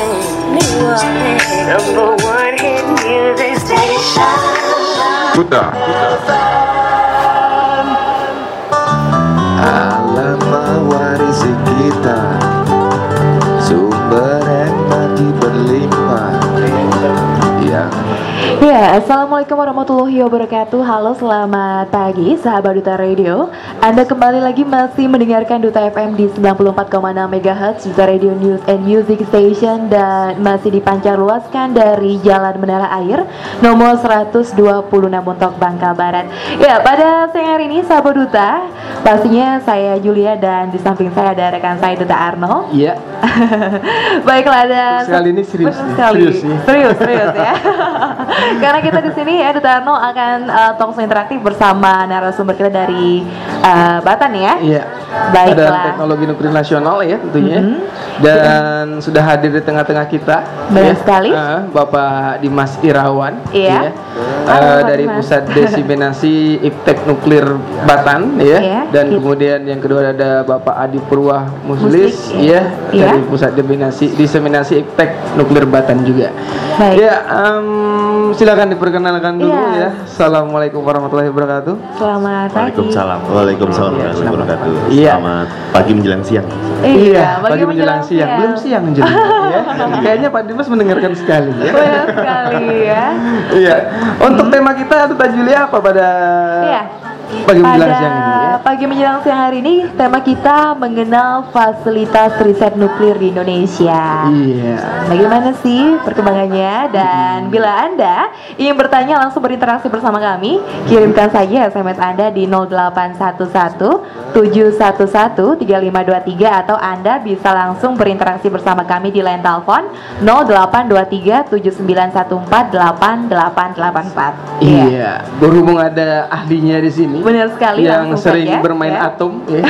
Number one hit music station. Buta. Alam mewarisi kita, sumber yang mati berlimpah. Ya, Assalamualaikum warahmatullahi wabarakatuh. Halo, selamat pagi sahabat Duta Radio. Anda kembali lagi masih mendengarkan Duta FM di 94,6 MHz, Duta Radio News and Music Station, dan masih dipancar luaskan dari Jalan Menara Air nomor 126 Montok, Bangka Barat. Ya, pada siang hari ini sahabat Duta, pastinya saya Julia dan di samping saya ada rekan saya Duta Arno. Iya. Baiklah, ada Sekali ini serius ya. Karena kita di sini ya, Duta Arno akan talk show interaktif bersama narasumber kita dari Batan ya. Iya. Baiklah. Ada teknologi nuklir nasional ya tentunya. Dan sudah hadir di tengah-tengah kita. Benar sekali. Bapak Dimas Irawan. Iya. Dari Dimas. Pusat Desiminasi Iptek Nuklir Batan ya. Iya. Dan kemudian yang kedua ada Bapak Adi Purwah Muslis ya. Dari Pusat Diseminasi Iptek Nuklir Batan juga. Baik. Ya, silakan diperkenalkan dulu ya. Assalamualaikum warahmatullahi wabarakatuh. Selamat pagi. Waalaikumsalam warahmatullahi wabarakatuh. Iya. Selamat pagi menjelang siang. Iya, pagi menjelang siang. Belum siang menjelang ya. Kayaknya Pak Dimas mendengarkan sekali ya. Banyak sekali ya. Iya. Untuk tema kita Duta Julia apa pada pagi menjelang siang ini ya? Pagi menjelang siang hari ini tema kita mengenal fasilitas riset nuklir di Indonesia. Iya. Bagaimana sih perkembangannya? Dan bila Anda ingin bertanya langsung berinteraksi bersama kami, kirimkan saja SMS Anda di 0811 711 3523 atau Anda bisa langsung berinteraksi bersama kami di line telepon 0823 7914 8884. Iya. Berhubung ada ahlinya di sini. Benar sekali, yang sering saja, bermain ya. atom ya.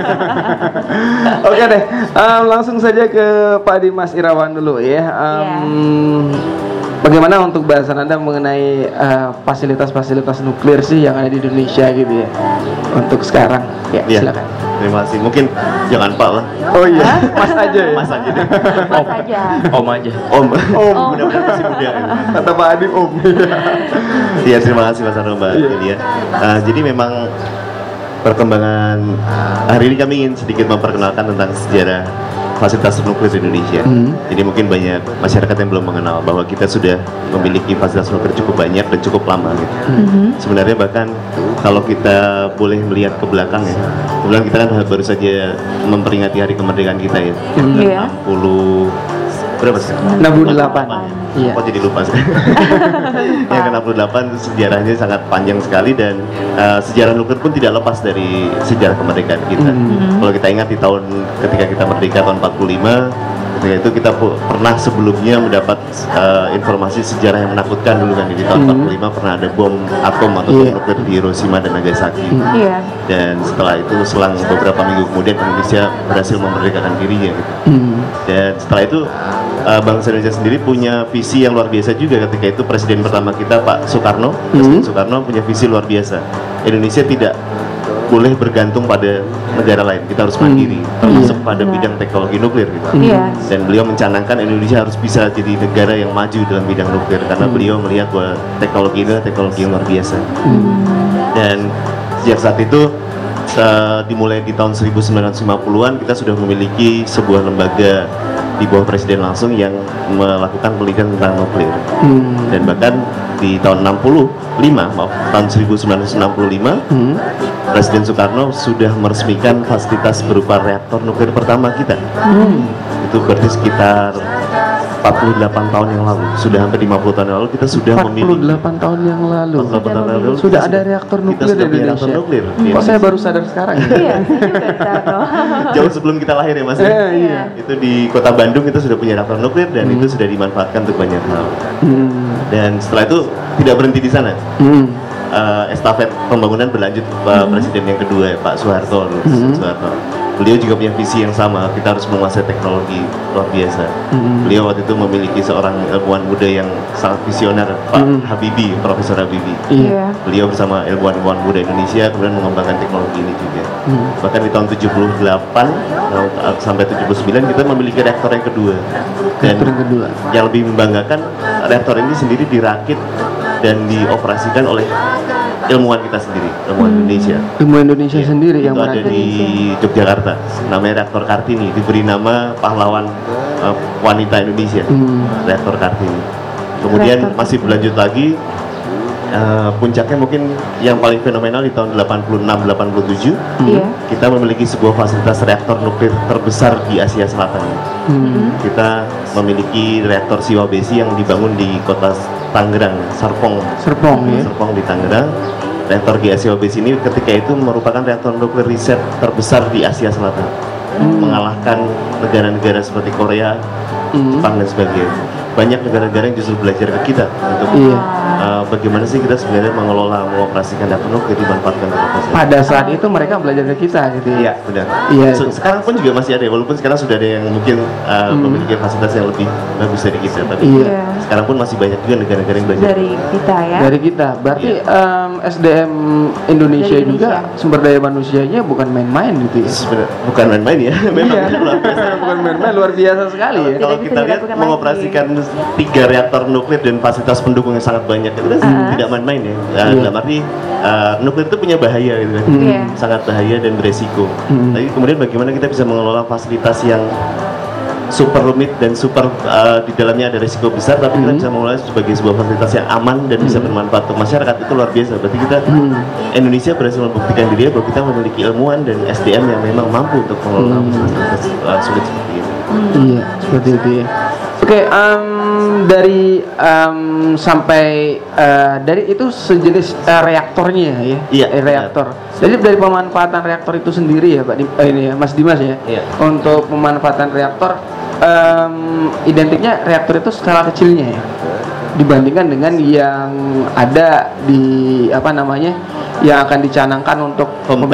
Oke deh, langsung saja ke Pak Dimas Irawan dulu ya. Bagaimana untuk bahasan Anda mengenai fasilitas-fasilitas nuklir sih yang ada di Indonesia gitu ya untuk sekarang? Ya, silakan. Terima kasih. Mungkin jangan Pak lah. Oh iya, Mas aja ya. Mas aja deh. Mas aja. Om aja. Om. Benar-benar masih muda. Kata Pak Adi Om. Iya, terima kasih Mas Arno, Mbak Julia. Jadi memang perkembangan hari ini kami ingin sedikit memperkenalkan tentang sejarah fasilitas nuklir di Indonesia. Jadi mungkin banyak masyarakat yang belum mengenal bahwa kita sudah memiliki fasilitas nuklir cukup banyak dan cukup lama gitu. Sebenarnya bahkan kalau kita boleh melihat ke belakang ya, kebetulan kita kan baru saja memperingati hari kemerdekaan kita ya. Yang 60 berapa sih? 68. Iya. Kok jadi lupa sih? Yang ke-68 sejarahnya sangat panjang sekali dan sejarah nuklir pun tidak lepas dari sejarah kemerdekaan kita. Kalau kita ingat di tahun ketika kita merdeka tahun 45, ketika itu kita pernah sebelumnya mendapat informasi sejarah yang menakutkan dulu kan. Di tahun 45 pernah ada bom atom atau bom nuklir di Hiroshima dan Nagasaki. Dan setelah itu selang beberapa minggu kemudian Indonesia berhasil memerdekakan dirinya gitu. Dan setelah itu bangsa Indonesia sendiri punya visi yang luar biasa juga. Ketika itu presiden pertama kita Pak Soekarno, Presiden Soekarno punya visi luar biasa. Indonesia tidak boleh bergantung pada negara lain, kita harus mandiri, termasuk pada bidang teknologi nuklir gitu. Dan beliau mencanangkan Indonesia harus bisa jadi negara yang maju dalam bidang nuklir karena beliau melihat bahwa teknologi ini adalah teknologi yang luar biasa. Dan sejak saat itu dimulai di tahun 1950-an kita sudah memiliki sebuah lembaga di bawah presiden langsung yang melakukan penelitian tentang nuklir. Dan bahkan di tahun 1965 Presiden Soekarno sudah meresmikan fasilitas berupa reaktor nuklir pertama kita. Itu berarti sekitar 48 tahun yang lalu, sudah hampir 50 tahun yang lalu kita sudah memiliki 48 tahun yang lalu. Sudah ada reaktor nuklir di Indonesia. Kok saya baru sadar sekarang? Jauh sebelum kita lahir ya Mas. Itu di Kota Bandung itu sudah punya reaktor nuklir dan itu sudah dimanfaatkan untuk banyak hal. Dan setelah itu tidak berhenti di sana. Estafet pembangunan berlanjut Presiden yang kedua Pak Soeharto. beliau juga punya visi yang sama, kita harus menguasai teknologi luar biasa. Beliau waktu itu memiliki seorang ilmuwan muda yang sangat visioner, Pak Habibie, Profesor Habibie. Iya. Beliau bersama ilmuwan-ilmuwan muda Indonesia kemudian mengembangkan teknologi ini juga. Bahkan di tahun 78 sampai 79 kita memiliki reaktor yang kedua. Dan yang lebih membanggakan, reaktor ini sendiri dirakit dan dioperasikan oleh ilmuwan kita sendiri, ilmuwan Indonesia. Ilmuwan Indonesia sendiri itu yang ada di Yogyakarta, namanya reaktor Kartini, diberi nama pahlawan wanita Indonesia, reaktor Kartini. Kemudian masih berlanjut lagi, puncaknya mungkin yang paling fenomenal di tahun 86-87, kita memiliki sebuah fasilitas reaktor nuklir terbesar di Asia Selatan. Kita memiliki reaktor Siwabesi yang dibangun di kota Tangerang, Serpong di Tangerang. Reaktor GSIOBS ini ketika itu merupakan reaktor nuklir riset terbesar di Asia Selatan, mengalahkan negara-negara seperti Korea, Jepang dan sebagainya. Banyak negara-negara yang justru belajar ke kita untuk bagaimana sih kita sebenarnya mengoperasikan reaktor nuklir, dimanfaatkan untuk apa. Pada saat itu mereka belajar ke kita gitu. Iya, benar. Iya. Sekarang pun juga masih ada, walaupun sekarang sudah ada yang mungkin memiliki fasilitas yang lebih bagus dari kita, tapi sekarang pun masih banyak juga negara-negara yang belajar dari kita ya. Dari kita. Berarti SDM Indonesia juga sumber daya manusianya bukan main-main gitu ya. Sebenarnya bukan main-main ya. Memang luar biasa. Bukan main-main, luar biasa sekali ya. Kalau kita lihat mengoperasikan 3 reaktor nuklir dan fasilitas pendukung yang sangat banyak itu kan tidak main-main ya. Dalam arti nuklir itu punya bahaya gitu kan. Sangat bahaya dan beresiko. Tapi kemudian bagaimana kita bisa mengelola fasilitas yang super rumit dan super di dalamnya ada risiko besar, tapi kita bisa mengelola sebagai sebuah fasilitas yang aman dan bisa bermanfaat untuk masyarakat, itu luar biasa. Berarti kita Indonesia berhasil membuktikan diri bahwa kita memiliki ilmuwan dan SDM yang memang mampu untuk mengelola fasilitas sulit seperti ini. Iya, seperti itu ya. Oke, dari sampai dari itu sejenis reaktornya ya. Iya, reaktor. Jadi dari pemanfaatan reaktor itu sendiri ya, Pak ini ya, Mas Dimas ya. Untuk pemanfaatan reaktor, identiknya reaktor itu skala kecilnya ya, dibandingkan dengan yang ada di apa namanya, yang akan dicanangkan untuk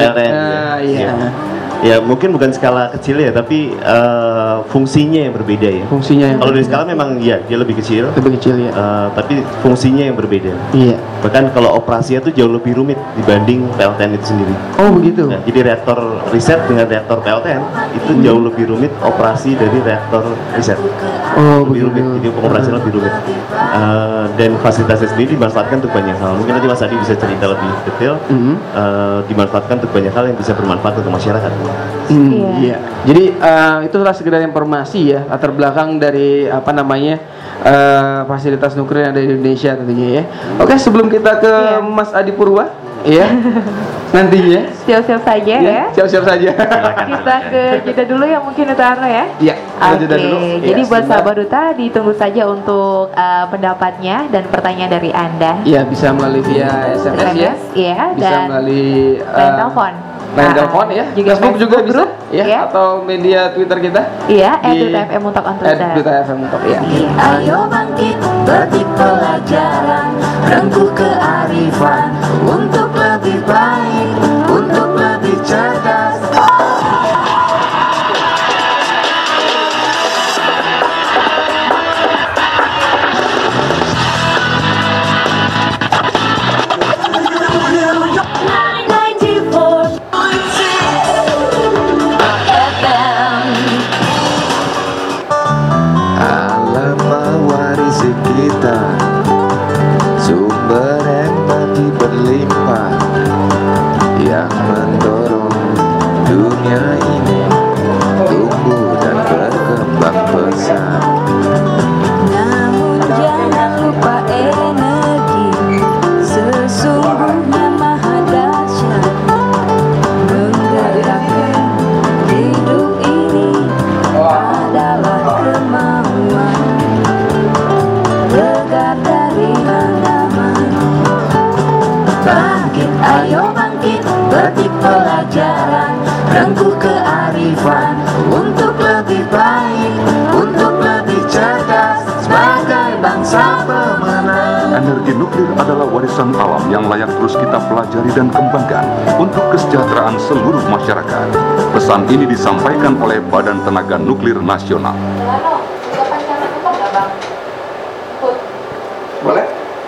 ya mungkin bukan skala kecil ya, tapi fungsinya yang berbeda ya. Fungsinya yang kalau dari skala memang ya dia lebih kecil. Lebih kecil ya. Tapi fungsinya yang berbeda. Iya. Bahkan kalau operasinya itu jauh lebih rumit dibanding PLTN itu sendiri. Oh begitu. Nah, jadi reaktor riset dengan reaktor PLTN itu jauh lebih rumit operasi dari reaktor riset. Oh lebih rumit. Jadi pengoperasian lebih rumit. Dan fasilitasnya sendiri dimanfaatkan untuk banyak hal. Mungkin nanti Mas Adi bisa cerita lebih detail. Dimanfaatkan untuk banyak hal yang bisa bermanfaat untuk masyarakat. Iya. Jadi itulah sekedar informasi ya, latar belakang dari apa namanya fasilitas nuklir yang ada di Indonesia tentunya ya. Oke, sebelum kita ke Mas Adi Purwa, ya nantinya siap-siap saja ya. Siap-siap saja. Kita ke jeda dulu ya mungkin Utara ya. Iya. Oke. Jadi buat sahabat Duta ditunggu saja untuk pendapatnya dan pertanyaan dari Anda. Iya, bisa melalui via SMS ya. Iya, bisa dan melalui telepon. Telepon ya, juga Facebook juga bisa group, ya, atau media Twitter kita. Iya, @duta_fm untuk on Twitter. @duta_fm untuk ya. Ayo bangkit, petik pelajaran, rengkuh kearifan untuk lebih baik, untuk lebih cerdas. Sumber yang bagi berlimpah yang mendorong dunia ini tumbuh dan berkembang pesat. Namun jangan lupa energi sesungguhnya maha dahsyat, menggerakkan hidup ini adalah kemauan. Tegar dari halaman, bangkit, ayo bangkit, petik pelajaran, rengkuh kearifan untuk lebih baik, untuk lebih cerdas sebagai bangsa pemenang. Energi nuklir adalah warisan alam yang layak terus kita pelajari dan kembangkan untuk kesejahteraan seluruh masyarakat. Pesan ini disampaikan oleh Badan Tenaga Nuklir Nasional. Boleh?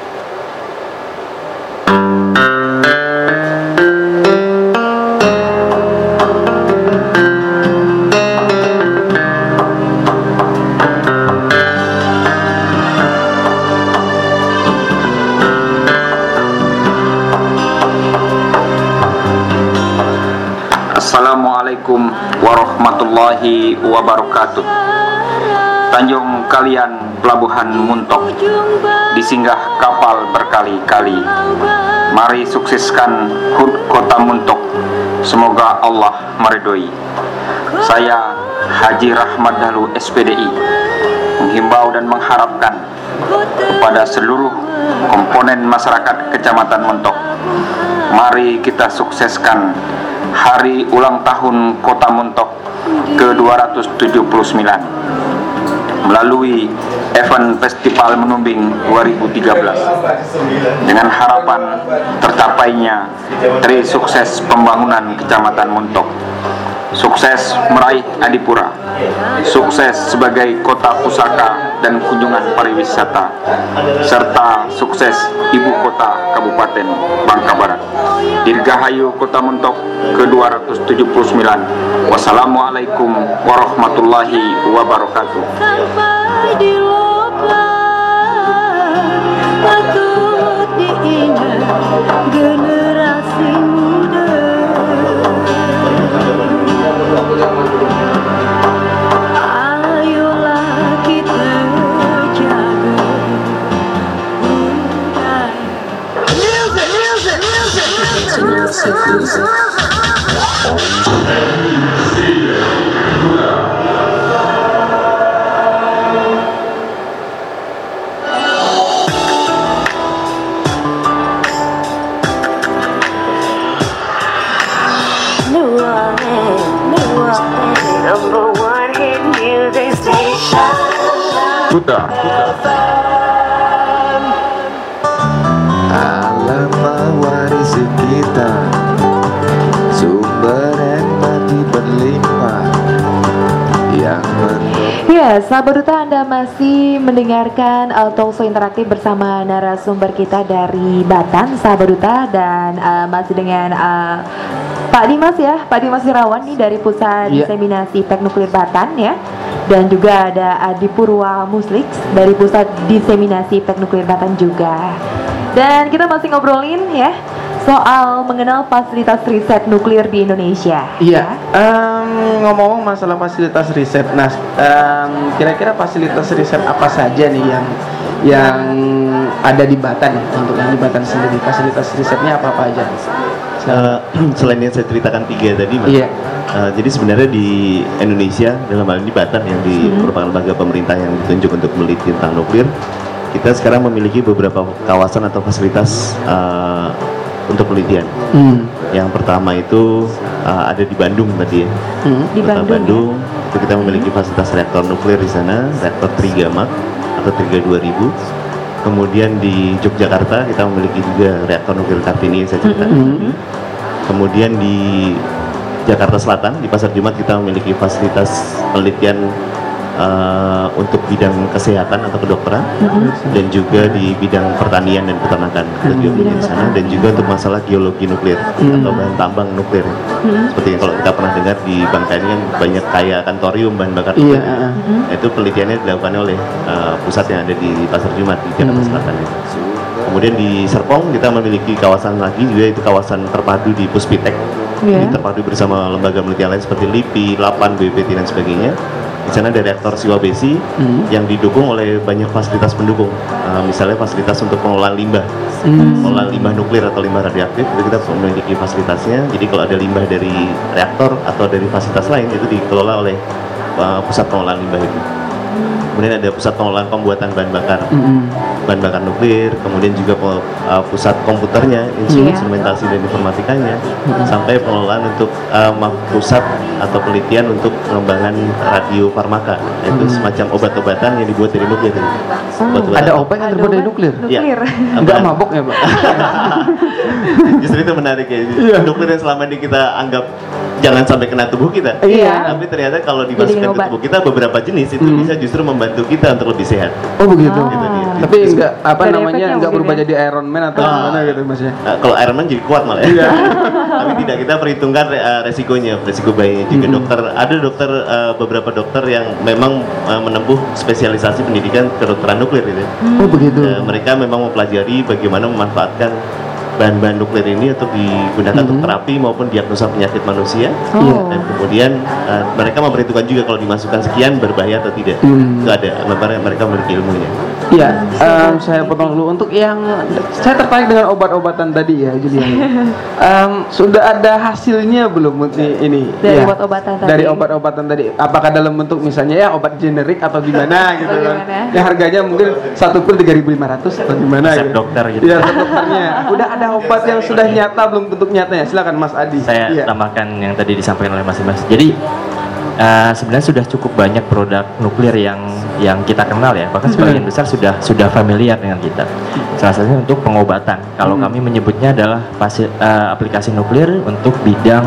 Assalamualaikum warahmatullahi wabarakatuh. Tanjung Kalian Pelabuhan Muntok, disinggah kapal berkali-kali. Mari sukseskan HUT Kota Muntok. Semoga Allah meridhoi. Saya Haji Rahmat Dahlu SPDI menghimbau dan mengharapkan kepada seluruh komponen masyarakat Kecamatan Muntok, mari kita sukseskan Hari Ulang Tahun Kota Muntok ke-279 melalui event Festival Menumbing 2013 dengan harapan tercapainya tri sukses pembangunan Kecamatan Muntok, sukses meraih Adipura, sukses sebagai kota pusaka dan kunjungan pariwisata, serta sukses ibu kota Kabupaten Bangka Barat. Dirgahayu Kota Muntok ke-279. Wassalamualaikum warahmatullahi wabarakatuh. Sampai di patut diingat generasi muda. Ayolah kita jaga budaya. Music. Number one hit music station. Kuta. Alam mewarisi kita sumber empati berlimpah yang Ya, sahabat duta, Anda masih mendengarkan talkshow interaktif bersama narasumber kita dari Batan, sahabat duta, dan masih dengan Pak Dimas ya, Pak Dimas Irawan nih dari Pusat Diseminasi Teknuklir Batan ya. Dan juga ada Adi Purwa Muslix dari Pusat Diseminasi Teknuklir Batan juga. Dan kita masih ngobrolin ya soal mengenal fasilitas riset nuklir di Indonesia. Iya, ngomong-ngomong masalah fasilitas riset, nah kira-kira fasilitas riset apa saja nih yang ada di Batan untuk yang di Batan sendiri? Fasilitas risetnya apa aja? Selain yang saya ceritakan 3 tadi, Mas. Iya. Jadi sebenarnya di Indonesia, dalam hal ini Batan yang merupakan lembaga pemerintah yang ditunjuk untuk meneliti tentang nuklir, kita sekarang memiliki beberapa kawasan atau fasilitas untuk penelitian. Yang pertama itu ada di Bandung tadi ya. Di Kota Bandung, itu kita memiliki fasilitas reaktor nuklir di sana, reaktor Trigamak atau Triga 2000. Kemudian di Yogyakarta kita memiliki juga reaktor nuklir Kartini yang saya ceritakan. Kemudian di Jakarta Selatan di Pasar Jumat kita memiliki fasilitas penelitian untuk bidang kesehatan atau kedokteran, dan juga di bidang pertanian dan peternakan kita juga memiliki di sana, dan juga untuk masalah geologi nuklir atau bahan tambang nuklir. Seperti yang kalau kita pernah dengar di Bangka ini kan banyak kaya akan thorium, bahan bakar nuklir. Itu penelitiannya dilakukan oleh pusat yang ada di Pasar Jumat di Jakarta Selatan. Kemudian di Serpong kita memiliki kawasan lagi juga, itu kawasan terpadu di Puspitek. Jadi terpadu bersama lembaga penelitian lain seperti LIPI, LAPAN, BPT dan sebagainya. Di sana ada reaktor Siwabesi yang didukung oleh banyak fasilitas pendukung, misalnya fasilitas untuk pengelolaan limbah, pengelolaan limbah nuklir atau limbah radioaktif, itu kita memiliki fasilitasnya. Jadi kalau ada limbah dari reaktor atau dari fasilitas lain itu dikelola oleh pusat pengelolaan limbah itu. kemudian ada pusat pengelolaan pembuatan bahan bakar nuklir, kemudian juga pusat komputernya, instrumentasi dan informatikanya, sampai pengelolaan untuk pusat atau penelitian untuk pengembangan radiofarmaka, yaitu semacam obat-obatan yang dibuat dari nuklir. Ada obat yang terbuat dari nuklir? Nuklir. Enggak mabok ya, Pak? Justru itu menarik ya. Nuklir yang selama ini kita anggap jangan sampai kena tubuh kita. Iya. Tapi ternyata kalau dimasukkan ke tubuh kita beberapa jenis itu bisa justru membantu kita untuk lebih sehat. Oh begitu. Gitu dia. Tapi enggak Dari namanya efeknya enggak berubah mungkin jadi Iron Man atau gimana gitu Mas ya? Kalau Iron Man jadi kuat malah ya. Tapi tidak, kita perhitungkan resiko bahayanya juga. Ada beberapa dokter yang memang menempuh spesialisasi pendidikan kedokteran nuklir gitu. Oh begitu. Mereka memang mempelajari bagaimana memanfaatkan bahan-bahan nuklir ini untuk digunakan untuk terapi maupun diagnosa penyakit manusia. Dan kemudian mereka memperhitungkan juga kalau dimasukkan sekian berbahaya atau tidak. Itu ada, mereka memiliki ilmunya. Iya, saya potong dulu. Untuk yang saya tertarik dengan obat-obatan tadi ya, Julian. Sudah ada hasilnya belum ini? Dari obat-obatan tadi. Dari obat-obatan tadi. Apakah dalam bentuk misalnya ya obat generik atau gimana gitu kan? Yang harganya mungkin 1 pil 3.500 atau gimana resep gitu. dokter gitu. Iya, resep dokternya. Udah ada obat yang sudah nyata belum bentuk nyatanya? Silakan Mas Adi. Saya tambahkan yang tadi disampaikan oleh Mas Dimas. Jadi sebenarnya sudah cukup banyak produk nuklir yang kita kenal ya, bahkan sebagian besar sudah familiar dengan kita. Salah satunya untuk pengobatan. Kalau kami menyebutnya adalah aplikasi nuklir untuk bidang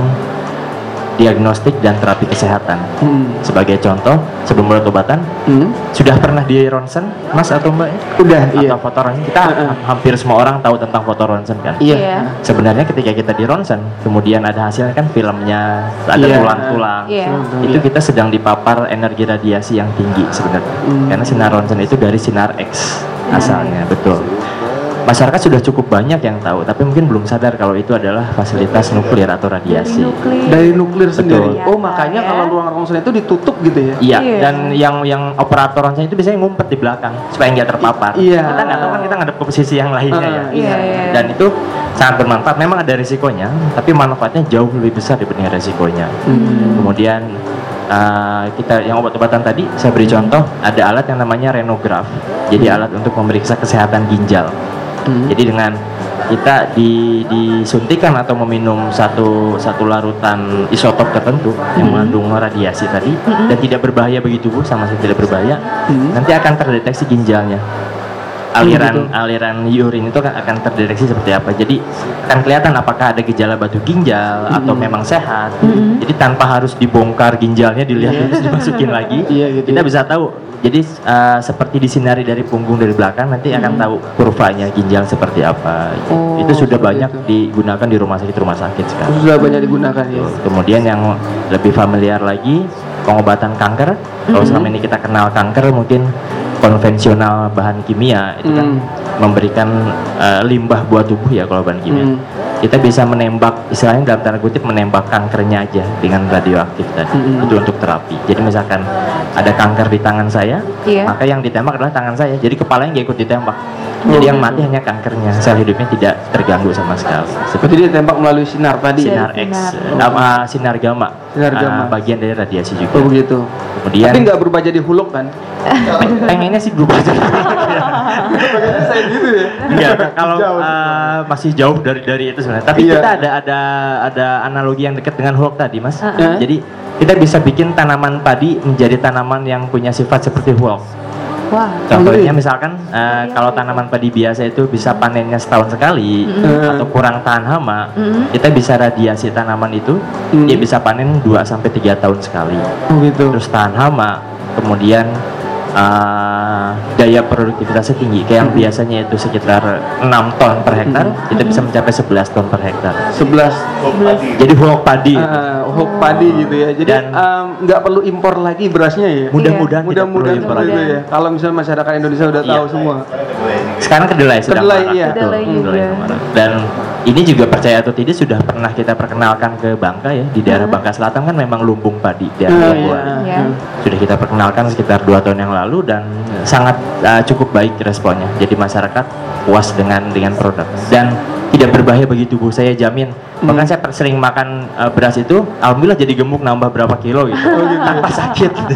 diagnostik dan terapi kesehatan. Sebagai contoh, sebelum obat-obatan sudah pernah di ronsen, Mas atau Mbak? Udah, atau foto ronsen. Kita hampir semua orang tahu tentang foto ronsen kan? Iya. Sebenarnya ketika kita di ronsen, kemudian ada hasilnya kan filmnya, ada tulang-tulang. Itu kita sedang dipapar energi radiasi yang tinggi sebenarnya. Karena sinar ronsen itu dari sinar X asalnya, betul. Masyarakat sudah cukup banyak yang tahu, tapi mungkin belum sadar kalau itu adalah fasilitas nuklir atau radiasi. Dari nuklir sendiri. Betul. Oh, makanya kalau ruang ronsen itu ditutup gitu ya? Iya, dan yang operator ronsen itu biasanya ngumpet di belakang supaya nggak terpapar. Iya. Kita nggak tahu kan, kita ngadep ke posisi yang lainnya ya. Iya. Dan itu sangat bermanfaat. Memang ada risikonya, tapi manfaatnya jauh lebih besar dibanding risikonya. Kemudian kita yang obat-obatan tadi saya beri contoh, ada alat yang namanya renograf. Jadi alat untuk memeriksa kesehatan ginjal. Jadi dengan kita disuntikan atau meminum satu larutan isotop tertentu yang mengandung radiasi tadi dan tidak berbahaya bagi tubuh, sama sekali tidak berbahaya, nanti akan terdeteksi ginjalnya. Aliran urin itu akan terdeteksi seperti apa. Jadi akan kelihatan apakah ada gejala batu ginjal atau memang sehat. Jadi tanpa harus dibongkar ginjalnya, dilihat terus dimasukin lagi, kita bisa tahu. Jadi seperti disinari dari punggung dari belakang, nanti akan tahu kurvanya ginjal seperti apa. Itu sudah banyak digunakan di rumah sakit sekarang. Sudah banyak digunakan ya. Kemudian yang lebih familiar lagi, pengobatan kanker. Kalau selama ini kita kenal kanker mungkin konvensional bahan kimia itu kan memberikan limbah buat tubuh ya. Kalau bahan kimia kita bisa menembak, istilahnya dalam tanda kutip menembak kankernya aja dengan radioaktif tadi. Itu untuk terapi. Jadi misalkan ada kanker di tangan saya, maka yang ditembak adalah tangan saya, jadi kepalanya nggak ikut ditembak. Jadi yang mati hanya kankernya, sel hidupnya tidak terganggu sama sekali. Seperti dia tembak melalui sinar tadi. Sinar X, sinar gamma. Bagian dari radiasi juga. Oh begitu. Kemudian. Tapi nggak berubah jadi Hulk kan? Pengennya sih berubah jadi. Pengennya saya gitu ya. Enggak, kalau masih jauh dari itu sebenarnya. Tapi kita ada analogi yang dekat dengan Hulk tadi, Mas. Jadi kita bisa bikin tanaman padi menjadi tanaman yang punya sifat seperti Hulk. Wah. Contohnya misalkan kalau tanaman padi biasa itu bisa panennya setahun sekali atau kurang tahan hama, kita bisa radiasi tanaman itu, dia bisa panen 2-3 tahun sekali. Terus tahan hama, kemudian daya produktivitasnya tinggi, kayak yang biasanya itu sekitar 6 ton per hektar, kita bisa mencapai 11 ton per hektar. 11. Jadi Hulk padi. Hulk padi gitu ya. Jadi nggak perlu impor lagi berasnya ya. Mudah-mudahan seperti itu ya. Kalau misalnya masyarakat Indonesia udah tahu semua. Sekarang kedelai sedang marak. Kedelai juga. Dan ini juga percaya atau tidak sudah pernah kita perkenalkan ke Bangka ya. Di daerah Bangka Selatan kan memang lumbung padi daerah sudah kita perkenalkan sekitar 2 tahun yang lalu dan sangat cukup baik responnya. Jadi masyarakat puas dengan produk. Dan tidak berbahaya bagi tubuh saya, jamin. Bahkan saya sering makan beras itu, alhamdulillah jadi gemuk, nambah berapa kilo gitu, tanpa sakit gitu.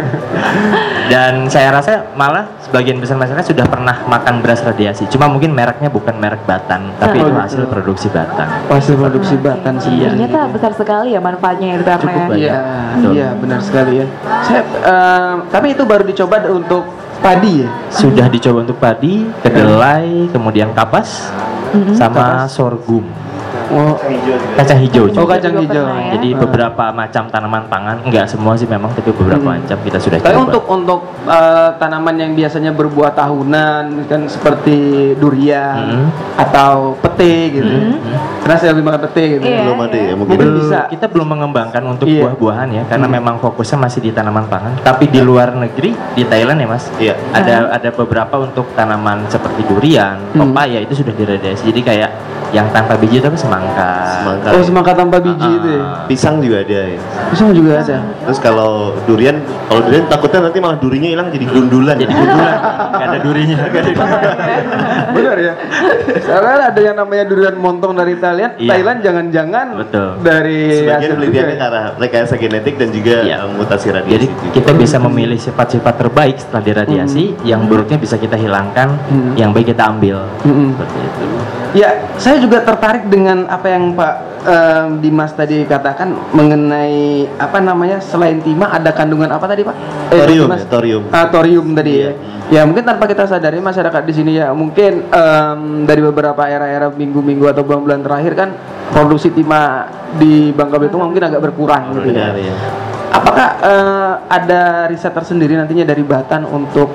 Dan saya rasa malah sebagian besar masyarakat sudah pernah makan beras radiasi, cuma mungkin mereknya bukan merek Batan, tapi itu hasil produksi Batan. Hasil produksi Batan sendiri. Ternyata besar sekali ya manfaatnya itu Cukup karena banyak. Iya, benar sekali ya. Saya, tapi itu baru dicoba untuk padi ya? Sudah dicoba untuk padi, kedelai, kemudian kapas, sama sorghum. Oh, Kacang hijau juga. oh kacang Juga hijau. pernah ya. Jadi beberapa macam tanaman pangan, enggak semua sih memang, tapi beberapa macam kita sudah Tapi coba. untuk tanaman yang biasanya berbuah tahunan kan seperti durian atau pete gitu. Karena saya lebih makan pete gitu. Iya. Belum ada ya mungkin. Mungkin bisa. Kita belum mengembangkan untuk Iya. buah-buahan ya, karena memang fokusnya masih di tanaman pangan. Tapi di luar negeri, di Thailand ya Mas, Iya. ada beberapa untuk tanaman seperti durian, pepaya itu sudah diradiasi. Jadi kayak yang tanpa biji tapi semangka. Oh, semangka tanpa biji itu ya. Pisang juga ada ya. Pisang juga ada. Terus kalau durian takutnya nanti malah durinya hilang jadi gundulan. Jadi gundulan, nggak ada durinya. Benar ya. Soalnya ada yang namanya durian montong dari Thailand. Iya. Thailand jangan-jangan Betul. dari Sebagian hasil penelitiannya juga. ke arah rekayasa genetik dan juga Iya. mutasi radiasi. Jadi juga. kita bisa memilih sifat-sifat terbaik setelah diradiasi, yang buruknya bisa kita hilangkan, yang baik kita ambil. Seperti itu. Ya, saya juga tertarik dengan apa yang Pak Dimas tadi katakan mengenai apa namanya, selain timah ada kandungan apa tadi Pak? Thorium Dimas? ya, thorium. Thorium tadi ya. Ya mungkin tanpa kita sadari masyarakat di sini ya mungkin dari beberapa era-era minggu-minggu atau bulan-bulan terakhir kan produksi timah di Bangka Belitung mungkin agak berkurang gitu ya. Benar ya. Apakah ada riset tersendiri nantinya dari Batan untuk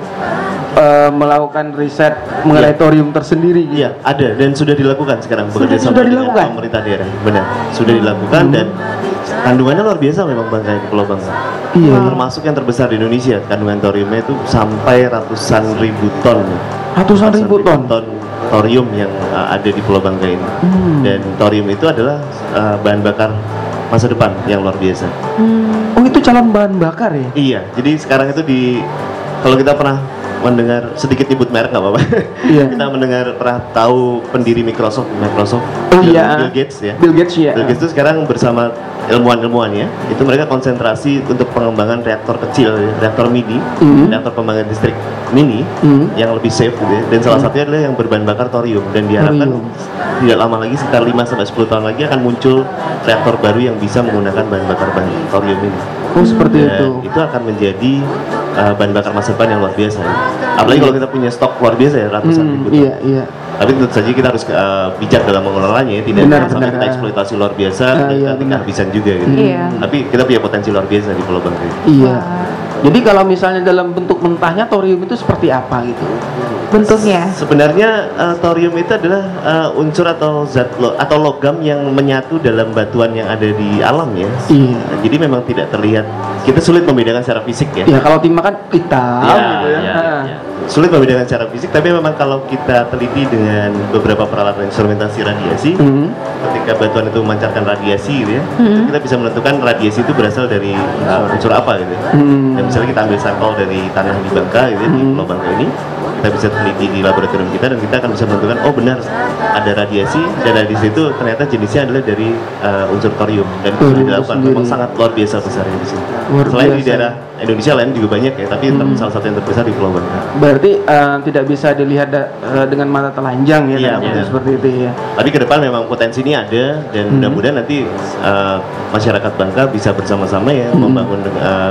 melakukan riset mengenai thorium tersendiri gitu? Iya, ada dan sudah dilakukan sekarang bekerja sama Sudah dengan dilakukan? pemerintah daerah. Benar, sudah dilakukan dan kandungannya luar biasa memang Bangka, Pulau Bangka. Iya. Termasuk yang terbesar di Indonesia, kandungan thoriumnya itu sampai ratusan ribu ton. Ratusan ribu ton. Thorium yang ada di Pulau Bangka ini. Dan thorium itu adalah bahan bakar masa depan yang luar biasa. Oh, itu calon bahan bakar ya? Iya, jadi sekarang itu kalau kita pernah mendengar sedikit nyebut merek nggak apa-apa. Iya. Kita pernah tahu pendiri Microsoft, Oh iya. Bill Gates ya. Bill Gates ya. Bill Gates itu sekarang bersama ilmuwan-ilmuwannya itu mereka konsentrasi untuk pengembangan reaktor kecil, reaktor mini, reaktor pembangkit listrik mini yang lebih safe gitu ya. Dan salah satunya adalah yang berbahan bakar thorium dan diharapkan tidak lama lagi sekitar 5-10 tahun lagi akan muncul reaktor baru yang bisa menggunakan bahan bakar thorium ini. Oh, seperti Dan itu. itu akan menjadi bahan bakar masa depan yang luar biasa ya. Apalagi kalau kita punya stok luar biasa ya, ratusan ribu ton. Iya, iya. Tapi tentu saja kita harus bijak dalam mengelolanya ya, tidak Benar, sampai benar. kita eksploitasi luar biasa dan iya, nanti benar. kehabisan juga gitu. Iya. Tapi kita punya potensi luar biasa di Pulau Bangka. Iya. Jadi kalau misalnya dalam bentuk mentahnya thorium itu seperti apa gitu? bentuknya. Sebenarnya thorium itu adalah unsur atau atau logam yang menyatu dalam batuan yang ada di alam ya. Iya. Jadi memang tidak terlihat. Kita sulit membedakan secara fisik ya. Ya kalau timah kan hitam Ya, gitu ya. ya, Ah. ya. Sulit membedakan secara fisik, tapi memang kalau kita teliti dengan beberapa peralatan instrumentasi radiasi, ketika batuan itu memancarkan radiasi gitu ya, itu kita bisa menentukan radiasi itu berasal dari unsur apa gitu ya. Dan misalnya kita ambil sampel dari tanah di Bangka gitu ya, di Pulau Bangka ini, kita bisa teliti di laboratorium kita dan kita akan bisa menentukan, oh benar ada radiasi, dan radiasi itu ternyata jenisnya adalah dari unsur thorium, dan itu sudah dilakukan. Memang sangat luar biasa besarnya di sini. Luar Selain di biasa. daerah Indonesia lain juga banyak ya, tapi salah satu yang terbesar di Pulau Bangka. Berarti tidak bisa dilihat dengan mata telanjang ya, Iya, kan? benar. Seperti itu ya. Tapi ke depan memang potensi ini ada dan mudah-mudahan nanti masyarakat Bangka bisa bersama-sama ya membangun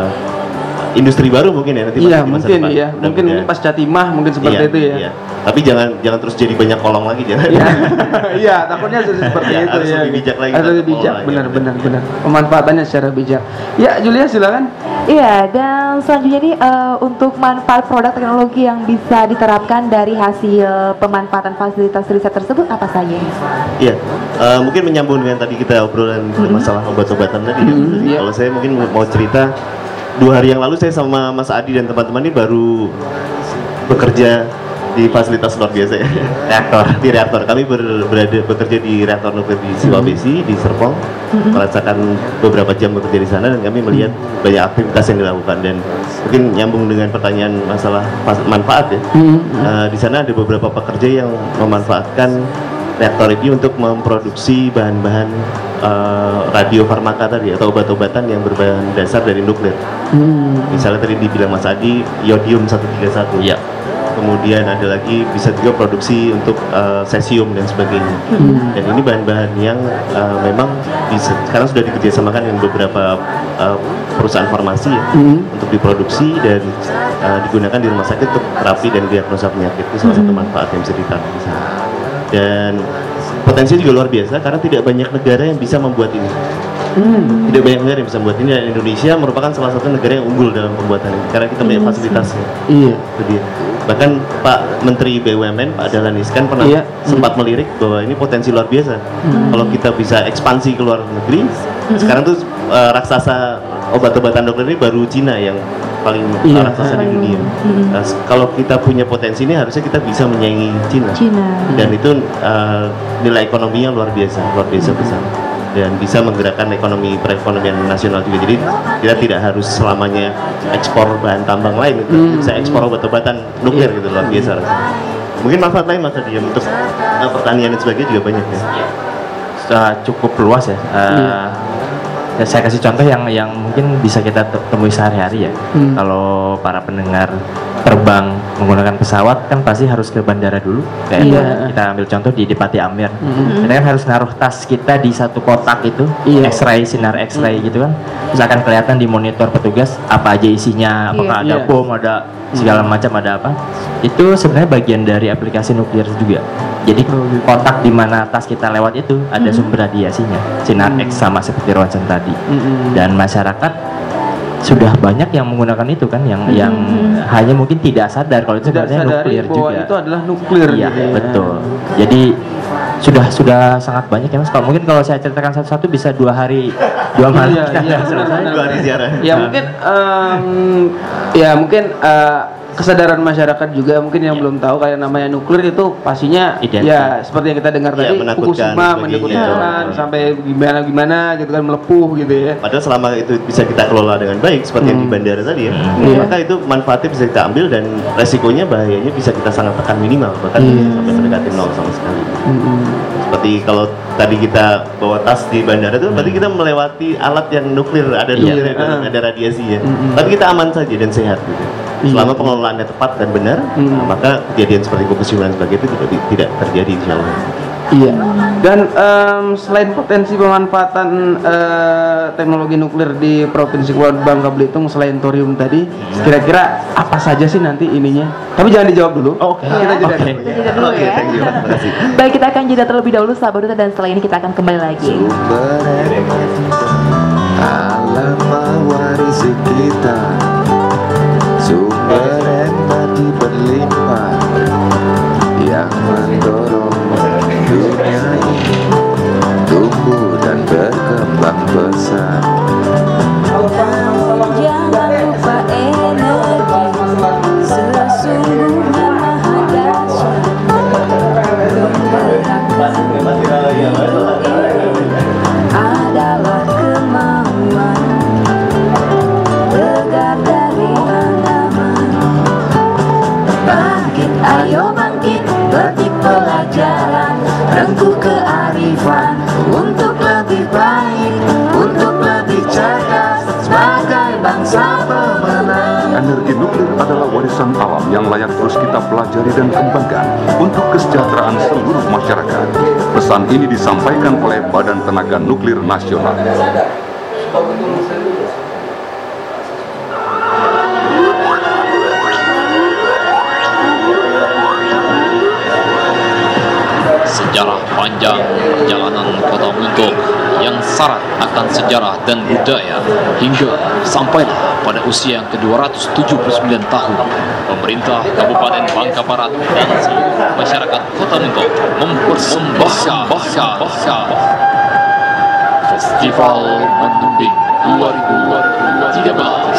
industri baru mungkin ya nanti Iya, di masa mungkin depan. ya. Mungkin Mudah-mudahan. pasca timah mungkin seperti Iya, itu ya. iya. Tapi jangan terus jadi banyak kolong lagi jangan. Iya, iya, takutnya seperti Ya, itu harus ya. lebih bijak lagi Harus dalam lebih bijak, pengelolaannya. benar. Pemanfaatannya secara bijak. Ya, Julia silakan. Iya, dan selanjutnya nih untuk manfaat produk teknologi yang bisa diterapkan dari hasil pemanfaatan fasilitas riset tersebut apa saja? Iya, mungkin menyambung dengan tadi kita obrolan masalah obat-obatan tadi. iya. Kalau saya mungkin mau cerita 2 hari yang lalu saya sama Mas Adi dan teman-teman ini baru bekerja di fasilitas luar biasa ya. Di reaktor. Kami bekerja di reaktor nuklir di Sulawesi di Serpong. Merasakan beberapa jam bekerja di sana dan kami melihat banyak aktivitas yang dilakukan dan mungkin nyambung dengan pertanyaan masalah manfaat ya. Di sana ada beberapa pekerja yang memanfaatkan reaktor ini untuk memproduksi bahan-bahan radiofarmaka tadi atau obat-obatan yang berbahan dasar dari nuklir. Misalnya tadi dibilang Mas Adi, iodium 131. Iya. Kemudian ada lagi bisa juga produksi untuk cesium dan sebagainya. Dan ini bahan-bahan yang memang sekarang sudah dikerjasamakan dengan beberapa perusahaan farmasi ya, untuk diproduksi dan digunakan di rumah sakit untuk terapi dan diagnosa penyakit. Itu salah satu manfaat yang bisa ditaruh di sana. Dan potensinya juga luar biasa karena tidak banyak negara yang bisa membuat ini. Tidak banyak negara yang bisa membuat ini, dan Indonesia merupakan salah satu negara yang unggul dalam pembuatan ini karena kita punya fasilitasnya. Itu dia. Bahkan Pak Menteri BUMN Pak Dahlan Iskan pernah sempat melirik bahwa ini potensi luar biasa. Kalau kita bisa ekspansi ke luar negeri, sekarang tuh raksasa obat-obatan nuklir ini baru Cina yang paling raksasa di dunia. Kalau kita punya potensi ini harusnya kita bisa menyaingi Cina. Dan itu nilai ekonominya luar biasa besar. Dan bisa menggerakkan perekonomian nasional juga. Jadi kita tidak harus selamanya ekspor bahan tambang lain, bisa ekspor obat-obatan nuklir gitu, luar biasa. Mungkin manfaat lain Mas Adi untuk pertanian dan sebagainya juga banyak ya. Sudah cukup luas ya. Saya kasih contoh yang mungkin bisa kita temui sehari-hari ya. Kalau para pendengar terbang menggunakan pesawat kan pasti harus ke bandara dulu. Kayak kita ambil contoh di Pati Amir. Kita kan harus naruh tas kita di satu kotak itu, X-ray, sinar X-ray gitu kan. Terus akan kelihatan di monitor petugas apa aja isinya, apakah ada bom, ada segala macam, ada apa. Itu sebenarnya bagian dari aplikasi nuklir juga. Jadi kotak di mana tas kita lewat itu ada sumber radiasinya, sinar X sama seperti ronsen tadi. Dan masyarakat sudah banyak yang menggunakan itu kan, yang hanya mungkin tidak sadar kalau itu sebenarnya nuklir juga. Itu adalah nuklir. Iya, gitu ya. betul. Jadi sudah sangat banyak ya Mas. Kalau mungkin kalau saya ceritakan satu-satu bisa 2 hari 2 malam. Iya, 2 hari ziarah. Ya mungkin kesadaran masyarakat juga mungkin yang belum tahu kayak namanya nuklir itu pastinya ya seperti yang kita dengar tadi, Fukushima menakutkan sampai gimana gitu kan, melepuh gitu ya. Padahal selama itu bisa kita kelola dengan baik seperti yang di bandara tadi ya, maka itu manfaatnya bisa kita ambil dan resikonya, bahayanya bisa kita sangat tekan minimal, bahkan sampai mendekati 0 sama sekali. Seperti kalau tadi kita bawa tas di bandara itu berarti kita melewati alat yang nuklir, ada nuklir, ada radiasinya. Tapi kita aman saja dan sehat gitu. Selama pengelolaannya tepat dan benar, maka kejadian seperti Fukushima dan sebagainya itu tidak terjadi insya Allah. Iya. Dan selain potensi pemanfaatan teknologi nuklir di Provinsi Kepulauan Bangka Belitung selain thorium tadi, kira-kira apa saja sih nanti ininya? Tapi jangan dijawab dulu. Kita jeda dulu ya. Baik, kita akan jeda terlebih dahulu sahabat Duta, dan setelah ini kita akan kembali lagi. Alam mewarisi kita, sumber energi berlimpah yang mendorong dunia ini tumbuh dan berkembang pesat. Jangan lupa energi sesungguhnya maha dahsyat. Adalah kemauan tegar dari halaman. Bangkit, ayo bangkit, petik pelajaran, rengkuh kearifan untuk lebih baik, untuk lebih cerdas sebagai bangsa pemenang. Energi nuklir adalah warisan alam yang layak terus kita pelajari dan kembangkan untuk kesejahteraan seluruh masyarakat. Pesan ini disampaikan oleh Badan Tenaga Nuklir Nasional. Sejarah panjang perjalanan Kota Muntok yang syarat akan sejarah dan budaya hingga sampailah pada usia yang ke-279 tahun. Pemerintah Kabupaten Bangka Barat dan seluruh masyarakat Kota Muntok mempersembahkan Festival Mendumbing 2013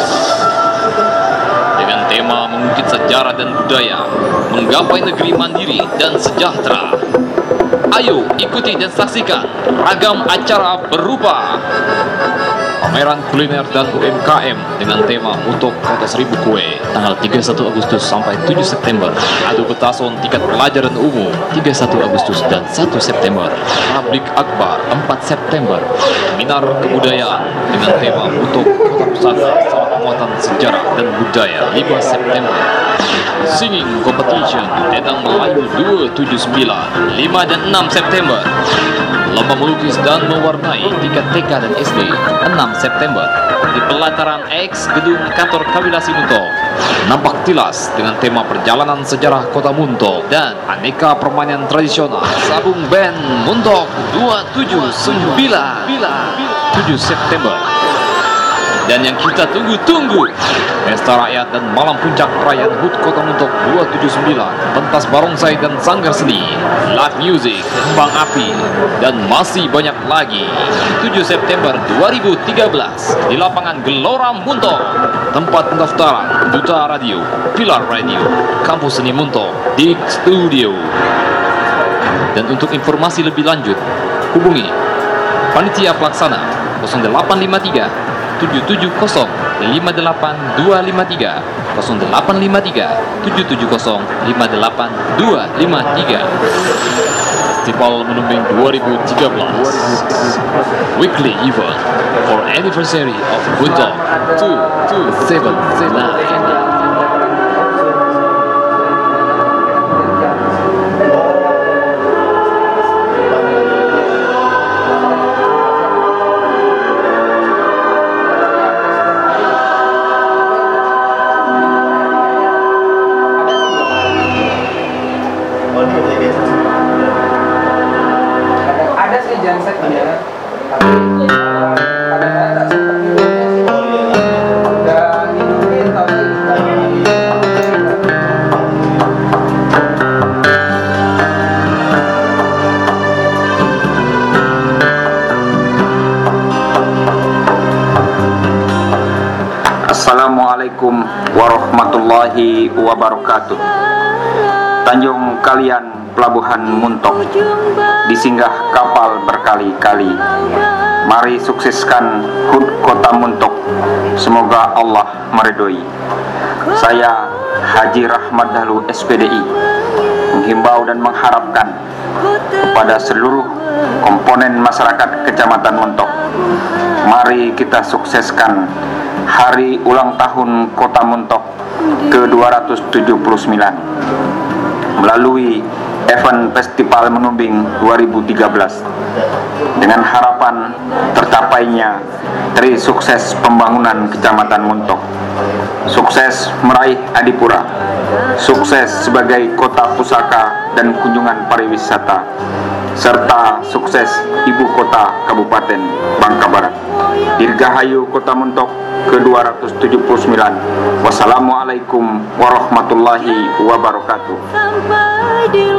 dengan tema mengukir sejarah dan budaya, menggapai negeri mandiri dan sejahtera. Ayo ikuti dan saksikan ragam acara berupa pameran kuliner dan UMKM dengan tema untuk Kota Seribu Kue tanggal 31 Agustus sampai 7 September. Adu petasan tingkat pelajaran umum 31 Agustus dan 1 September. Publik Akbar 4 September. Seminar kebudayaan dengan tema untuk Kota Pusaka Salah Penguatan Sejarah dan Budaya 5 September. Singing Competition Edang Melayu 279 5 dan 6 September. Lomba melukis dan mewarnai tingkat TK dan SD 6 September. Di pelataran X gedung kantor Kabilasi Muntok nampak tilas dengan tema perjalanan sejarah Kota Muntok dan aneka permainan tradisional Sabung Band Muntok 279 7 September. Dan yang kita tunggu-tunggu, Pesta Rakyat dan Malam Puncak Perayaan HUT Kota Muntok 279, pentas barongsai dan sanggar seni, live music, kembang api, dan masih banyak lagi. 7 September 2013 di lapangan Gelora Muntok. Tempat pendaftaran Duta Radio, Pilar Radio, Kampus Seni Muntok, Dik Studio. Dan untuk informasi lebih lanjut, hubungi Panitia Pelaksana 0853 770 58253 0853 770 58253. Festival Menumbing 2013 Weekly Event for Anniversary of Muntok 227. Ada sih gensetnya, tapi kadang-kadang tak sempat udah hidupin tapi Assalamualaikum warahmatullahi wabarakatuh. Tanjung Kalian, Pelabuhan Muntok, disinggah kapal berkali-kali. Mari sukseskan HUT Kota Muntok. Semoga Allah meridhoi. Saya Haji Rahmat Dahlu SPDI menghimbau dan mengharapkan kepada seluruh komponen masyarakat Kecamatan Muntok, mari kita sukseskan hari ulang tahun Kota Muntok ke-279 melalui event Festival Menumbing 2013 dengan harapan tercapainya tri sukses pembangunan Kecamatan Muntok, sukses meraih Adipura, sukses sebagai kota pusaka dan kunjungan pariwisata, serta sukses ibu kota Kabupaten Bangka Barat. Dirgahayu Kota Muntok ke-279. Wassalamualaikum warahmatullahi wabarakatuh. Sampai di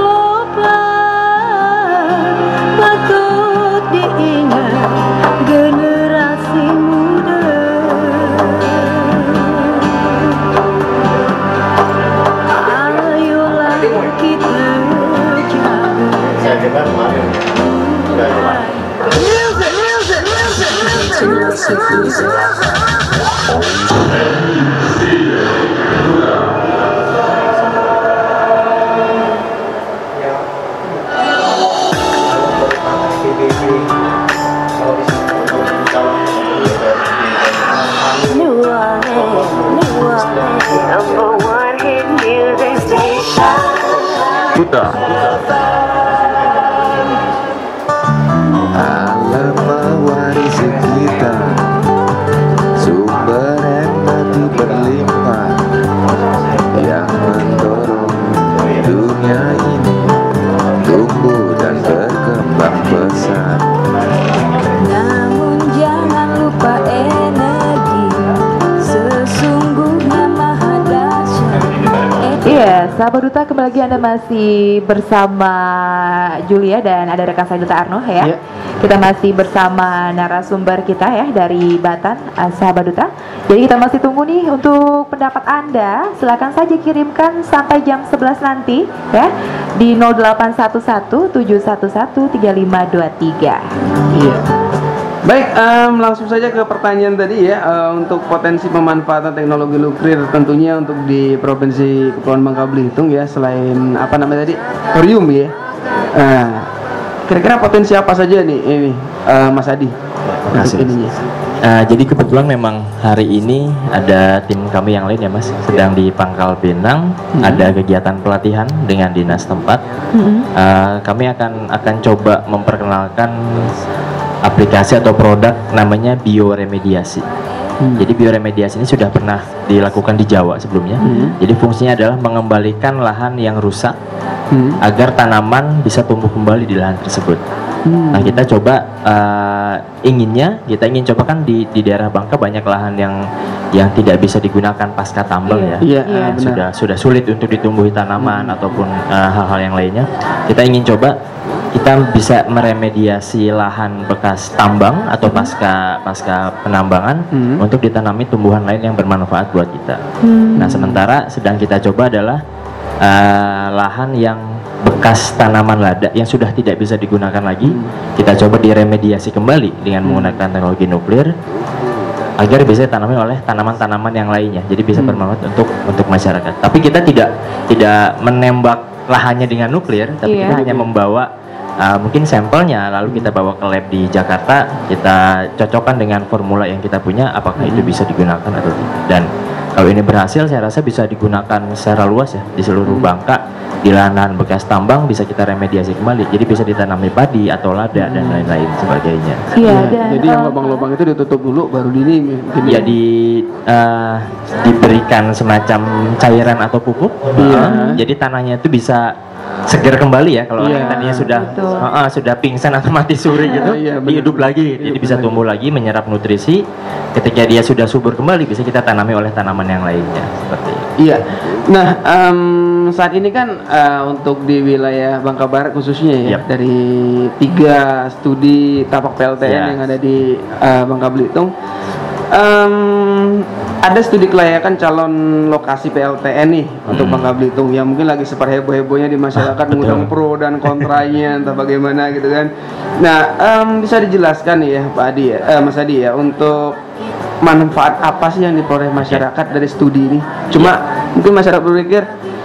lopang patut diingat generasi muda. Ayolah kita jaga. Number one hit music station. Duta. Alam mewarisi kita, sumber empati berlimpah yang mendorong dunia ini tumbuh dan berkembang pesat. Namun jangan lupa energi, sesungguhnya maha dahsyat. Iya, sahabat Duta, kembali lagi Anda masih bersama Julia dan ada rekan saya Duta Arno ya. Iya. Kita masih bersama narasumber kita ya dari Batan, sahabat Duta. Jadi kita masih tunggu nih untuk pendapat Anda. Silakan saja kirimkan sampai jam 11 nanti ya di 0811 711 3523. iya. Baik, langsung saja ke pertanyaan tadi ya. Untuk potensi pemanfaatan teknologi nuklir tentunya untuk di Provinsi Kepulauan Bangka Belitung ya, selain apa namanya tadi, thorium ya. Kira-kira potensi apa saja nih ini, Mas Adi? Makasih. Jadi kebetulan memang hari ini ada tim kami yang lain ya Mas, sedang di Pangkal Pinang, ada kegiatan pelatihan dengan dinas tempat. Kami akan coba memperkenalkan aplikasi atau produk namanya bioremediasi. Jadi bioremediasi ini sudah pernah dilakukan di Jawa sebelumnya. Jadi fungsinya adalah mengembalikan lahan yang rusak agar tanaman bisa tumbuh kembali di lahan tersebut. Nah kita coba kita ingin coba kan di daerah Bangka banyak lahan yang tidak bisa digunakan pasca tambang sudah sulit untuk ditumbuhi tanaman ataupun hal-hal yang lainnya. Kita ingin coba kita bisa meremediasi lahan bekas tambang atau pasca penambangan untuk ditanami tumbuhan lain yang bermanfaat buat kita. Nah sementara sedang kita coba adalah lahan yang bekas tanaman lada yang sudah tidak bisa digunakan lagi, kita coba diremediasi kembali dengan menggunakan teknologi nuklir agar bisa ditanami oleh tanaman-tanaman yang lainnya. Jadi bisa bermanfaat untuk masyarakat. Tapi kita tidak menembak lahannya dengan nuklir, tapi kita hanya membawa mungkin sampelnya, lalu kita bawa ke lab di Jakarta, kita cocokkan dengan formula yang kita punya, apakah itu bisa digunakan atau tidak. Dan kalau ini berhasil, saya rasa bisa digunakan secara luas ya di seluruh Bangka. Di lahan bekas tambang bisa kita remediasi kembali, jadi bisa ditanami padi atau lada dan lain-lain sebagainya. Jadi yang lubang-lubang itu ditutup dulu, baru diberikan semacam cairan atau pupuk. Jadi tanahnya itu bisa segar kembali ya, kalau orang tadinya sudah pingsan atau mati suri gitu, hidup lagi, jadi bisa tumbuh lagi, menyerap nutrisi. Ketika dia sudah subur kembali, bisa kita tanami oleh tanaman yang lainnya seperti itu. Iya. Nah, saat ini kan untuk di wilayah Bangka Barat khususnya ya, dari 3 studi tapak PLTN yang ada di Bangka Belitung, ada studi kelayakan calon lokasi PLTN nih untuk Bangka Belitung yang mungkin lagi super heboh-hebohnya di masyarakat, mengundang pro dan kontranya entah bagaimana gitu kan. Nah, bisa dijelaskan nih ya Pak Adi ya, Mas Adi ya, untuk manfaat apa sih yang diperoleh masyarakat dari studi ini? Cuma mungkin masyarakat berpikir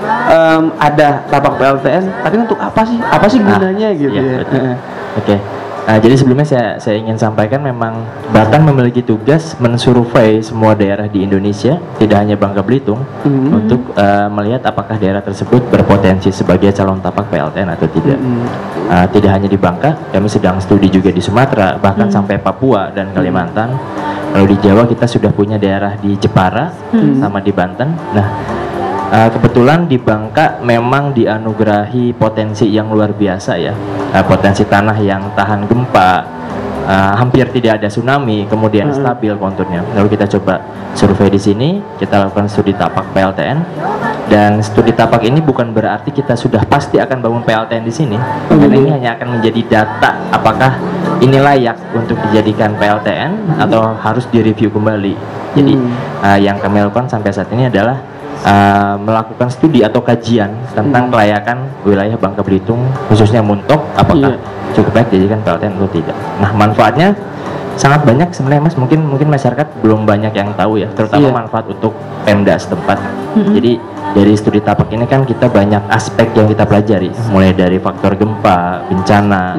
ada tapak PLTN, tapi untuk apa sih? Apa sih gunanya gitu ya? Oke. Jadi sebelumnya saya ingin sampaikan memang Batan memiliki tugas mensurvei semua daerah di Indonesia, tidak hanya Bangka Belitung, untuk melihat apakah daerah tersebut berpotensi sebagai calon tapak PLTN atau tidak. Tidak hanya di Bangka, kami sedang studi juga di Sumatera, bahkan sampai Papua dan Kalimantan. Kalau di Jawa kita sudah punya daerah di Jepara sama di Banten. Nah, kebetulan di Bangka memang dianugerahi potensi yang luar biasa ya, potensi tanah yang tahan gempa, hampir tidak ada tsunami, kemudian stabil konturnya. Lalu kita coba survei di sini, kita lakukan studi tapak PLTN, dan studi tapak ini bukan berarti kita sudah pasti akan bangun PLTN di sini. Karena ini hanya akan menjadi data apakah ini layak untuk dijadikan PLTN atau harus direview kembali. Jadi yang kami lakukan sampai saat ini adalah melakukan studi atau kajian tentang kelayakan wilayah Bangka Belitung, khususnya Muntok, apakah cukup baik dijadikan PLTN atau tidak. Nah, manfaatnya sangat banyak sebenarnya Mas, mungkin masyarakat belum banyak yang tahu ya, terutama manfaat untuk Pemda setempat. Jadi dari studi tapak ini kan kita banyak aspek yang kita pelajari, mulai dari faktor gempa, bencana,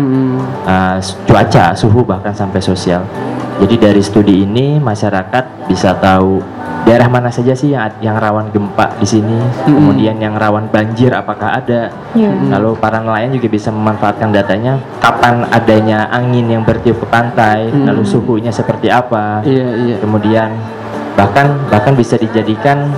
cuaca, suhu, bahkan sampai sosial. Jadi dari studi ini masyarakat bisa tahu daerah mana saja sih yang rawan gempa di sini, kemudian yang rawan banjir apakah ada. Lalu para nelayan juga bisa memanfaatkan datanya, kapan adanya angin yang bertiup ke pantai, lalu suhunya seperti apa. Kemudian bahkan bisa dijadikan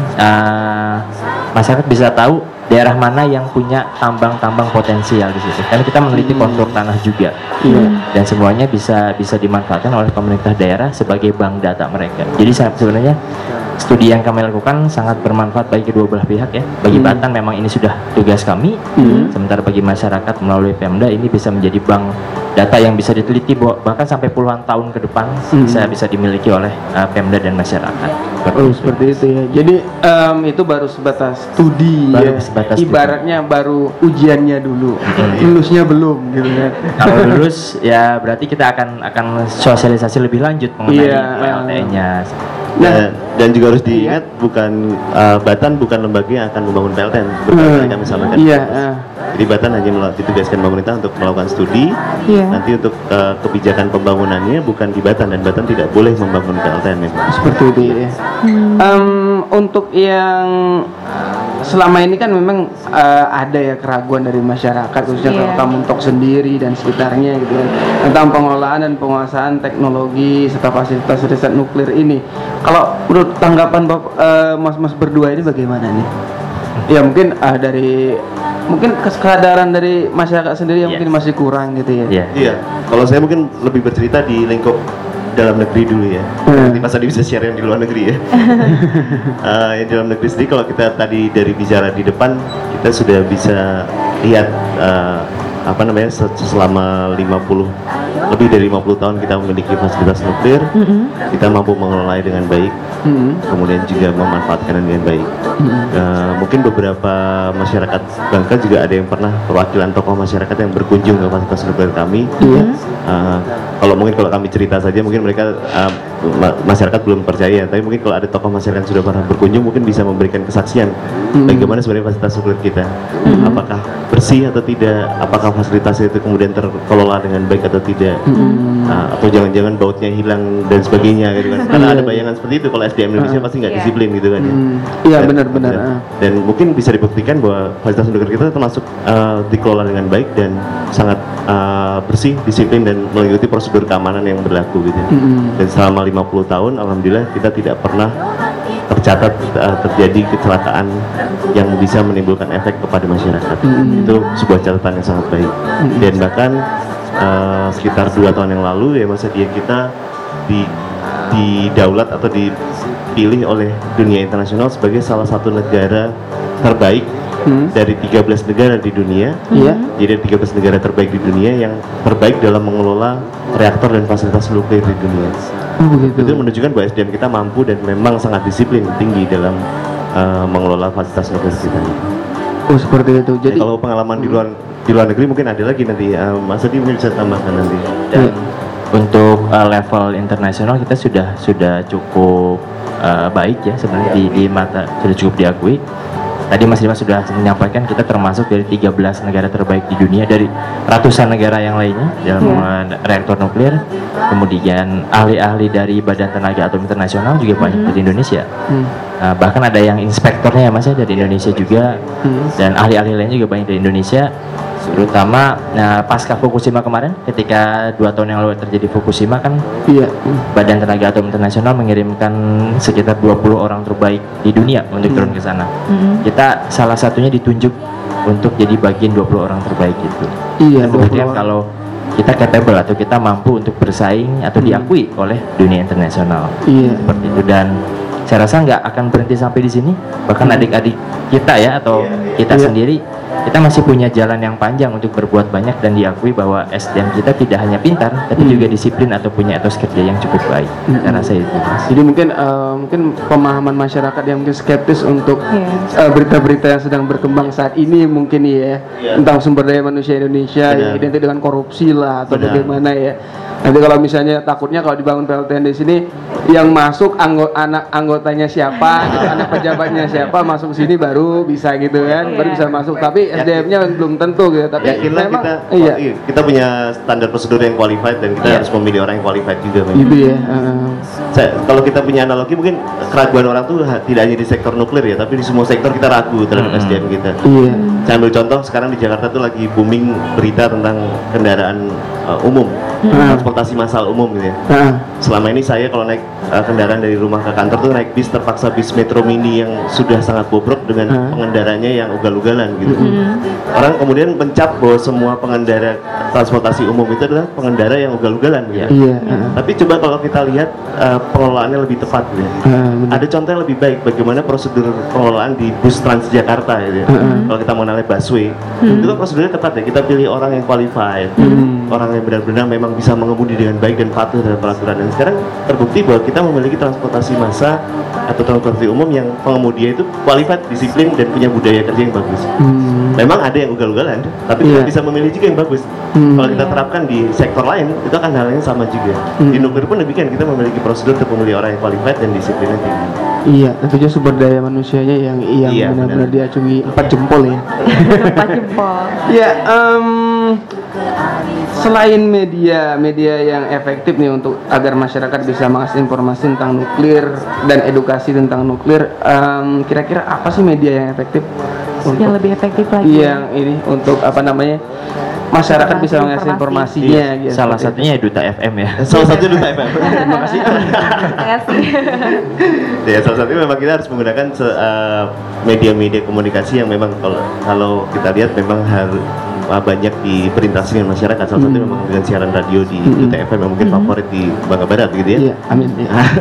masyarakat bisa tahu daerah mana yang punya tambang-tambang potensial di situ. Karena kita meneliti kontur tanah juga, dan semuanya bisa dimanfaatkan oleh pemerintah daerah sebagai bank data mereka. Jadi sebenarnya studi yang kami lakukan sangat bermanfaat bagi kedua belah pihak ya. Bagi Batan memang ini sudah tugas kami, sementara bagi masyarakat melalui Pemda ini bisa menjadi bank data yang bisa diteliti bahkan sampai puluhan tahun ke depan bisa dimiliki oleh Pemda dan masyarakat. Seperti itu ya. Jadi itu baru sebatas studi baru ya. Sebatas Ibaratnya studi. Baru ujiannya dulu, lulusnya belum gitu kan. Kalau lulus ya berarti kita akan sosialisasi lebih lanjut mengenai PLTN-nya. Nah, dan juga harus diingat Batan bukan lembaga yang akan membangun PLTN seperti kami sampaikan. Jadi Batan hanya ditugaskan pemerintah untuk melakukan studi. Nanti untuk kebijakan pembangunannya bukan di Batan, dan Batan tidak boleh membangun PLTN ya. Seperti itu ya. Untuk yang selama ini kan memang ada ya keraguan dari masyarakat khususnya Kota Muntok sendiri dan sekitarnya gitu kan, tentang pengelolaan dan penguasaan teknologi serta fasilitas riset nuklir ini. Kalau menurut tanggapan mas-mas berdua ini bagaimana nih? Ya mungkin mungkin kesadaran dari masyarakat sendiri yang mungkin masih kurang gitu ya. Iya. Kalau saya mungkin lebih bercerita di lingkup dalam negeri dulu ya. Nanti Mas Adi bisa share yang di luar negeri ya. Yang di dalam negeri sendiri, kalau kita tadi dari bicara di depan, kita sudah bisa lihat selama lebih dari 50 tahun kita memiliki fasilitas nuklir, kita mampu mengelolanya dengan baik, kemudian juga memanfaatkannya dengan baik. Mungkin beberapa masyarakat Bangka juga ada yang pernah perwakilan tokoh masyarakat yang berkunjung ke fasilitas nuklir kami. Kalau kami cerita saja mungkin mereka masyarakat belum percaya, tapi mungkin kalau ada tokoh masyarakat yang sudah pernah berkunjung mungkin bisa memberikan kesaksian bagaimana sebenarnya fasilitas nuklir kita, apakah bersih atau tidak, apakah fasilitas itu kemudian terkelola dengan baik atau tidak, atau jangan-jangan bautnya hilang dan sebagainya gitu kan. Karena ada bayangan seperti itu kalau SDM Indonesia pasti nggak disiplin gitu kan ya. Iya benar-benar. Dan mungkin bisa dibuktikan bahwa fasilitas nuklir kita termasuk dikelola dengan baik dan sangat bersih, disiplin, dan mengikuti prosedur keamanan yang berlaku gitu. Dan selama 50 tahun alhamdulillah kita tidak pernah tercatat terjadi kecelakaan yang bisa menimbulkan efek kepada masyarakat. Itu sebuah catatan yang sangat baik. Dan bahkan sekitar 2 tahun yang lalu ya masa kita didaulat atau dipilih oleh dunia internasional sebagai salah satu negara terbaik dari 13 negara di dunia. Jadi 13 negara terbaik di dunia yang terbaik dalam mengelola reaktor dan fasilitas nuklir di dunia. Itu menunjukkan bahwa SDM kita mampu dan memang sangat disiplin tinggi dalam mengelola fasilitas nuklir kita. Seperti itu. Jadi kalau pengalaman di luar negeri mungkin ada lagi nanti, Mas Adi mungkin bisa tambahkan nanti. Dan untuk level internasional kita sudah cukup baik ya sebenarnya, di mata sudah cukup diakui. Tadi Mas Dimas sudah menyampaikan kita termasuk dari 13 negara terbaik di dunia dari ratusan negara yang lainnya dalam reaktor nuklir. Kemudian ahli-ahli dari Badan Tenaga Atom Internasional juga banyak dari Indonesia. Bahkan ada yang inspektornya ya Mas ya dari Indonesia juga, dan ahli-ahli lain juga banyak dari Indonesia. Terutama pasca Fukushima kemarin, ketika 2 tahun yang lalu terjadi Fukushima kan, Badan Tenaga Atom Internasional mengirimkan sekitar 20 orang terbaik di dunia untuk turun ke sana. Kita salah satunya ditunjuk untuk jadi bagian 20 orang terbaik itu. Kemudian kalau kita capable atau kita mampu untuk bersaing atau diakui oleh dunia internasional, seperti itu. Dan saya rasa nggak akan berhenti sampai di sini. Bahkan adik-adik kita ya atau kita sendiri, kita masih punya jalan yang panjang untuk berbuat banyak dan diakui bahwa SDM kita tidak hanya pintar, tapi juga disiplin atau punya etos kerja yang cukup baik. Saya rasa itu. Jadi mungkin pemahaman masyarakat yang mungkin skeptis untuk berita-berita yang sedang berkembang saat ini mungkin tentang sumber daya manusia Indonesia yang identik dengan korupsi lah atau bagaimana ya. Nanti kalau misalnya takutnya kalau dibangun PLTN di sini yang masuk anak anggotanya siapa, gitu, anak pejabatnya siapa masuk sini baru bisa gitu kan, baru bisa masuk. Tapi SDM-nya belum tentu gitu. Tapi memang kita punya standar prosedur yang qualified dan kita harus memilih orang yang qualified juga. Gitu ya. Kalau kita punya analogi mungkin keraguan orang tuh tidak hanya di sektor nuklir ya, tapi di semua sektor kita ragu terhadap SDM kita. Saya ambil contoh sekarang di Jakarta tuh lagi booming berita tentang kendaraan umum. transportasi massal umum gitu ya. Selama ini saya kalau naik kendaraan dari rumah ke kantor tuh naik bis, terpaksa bis Metro Mini yang sudah sangat bobrok dengan pengendaranya yang ugal-ugalan gitu. Orang kemudian mencap bahwa semua pengendara transportasi umum itu adalah pengendara yang ugal-ugalan gitu. Tapi coba kalau kita lihat pengelolaannya lebih tepat gitu ya. Ada contoh yang lebih baik bagaimana prosedur pengelolaan di bus Transjakarta gitu ya. Kalau kita mengenalnya busway, itu kan prosedurnya ketat ya. Kita pilih orang yang qualified, orang yang benar-benar memang bisa mengemudi dengan baik dan patuh terhadap peraturan. Dan sekarang terbukti bahwa kita memiliki transportasi massa atau transportasi umum yang pengemudinya itu qualified, disiplin, dan punya budaya kerja yang bagus. Memang ada yang ugal-ugalan, tapi kita bisa memilih juga yang bagus. Kalau kita terapkan di sektor lain, itu akan hal yang sama juga. Di nuklir pun demikian, kita memiliki prosedur untuk memilih orang yang qualified dan disiplinnya tinggi. Iya, tentunya sumber daya manusianya yang benar-benar diacungi 4 jempol ya. 4 jempol. Ya, selain media yang efektif nih untuk agar masyarakat bisa mengakses informasi tentang nuklir dan edukasi tentang nuklir, kira-kira apa sih media yang efektif? Yang lebih efektif lagi. Yang ini untuk masyarakat bisa mengakses informasinya. Gitu. Salah satunya Duta FM ya. Salah satunya Duta FM. Terima kasih. Terima kasih. Ya, salah satunya memang kita harus menggunakan media-media komunikasi yang memang kalau kita lihat memang harus banyak diperintasi dengan masyarakat. Salah satunya memang dengan siaran radio di Duta FM yang mungkin favorit di Bangka Barat gitu ya. Iya, amin.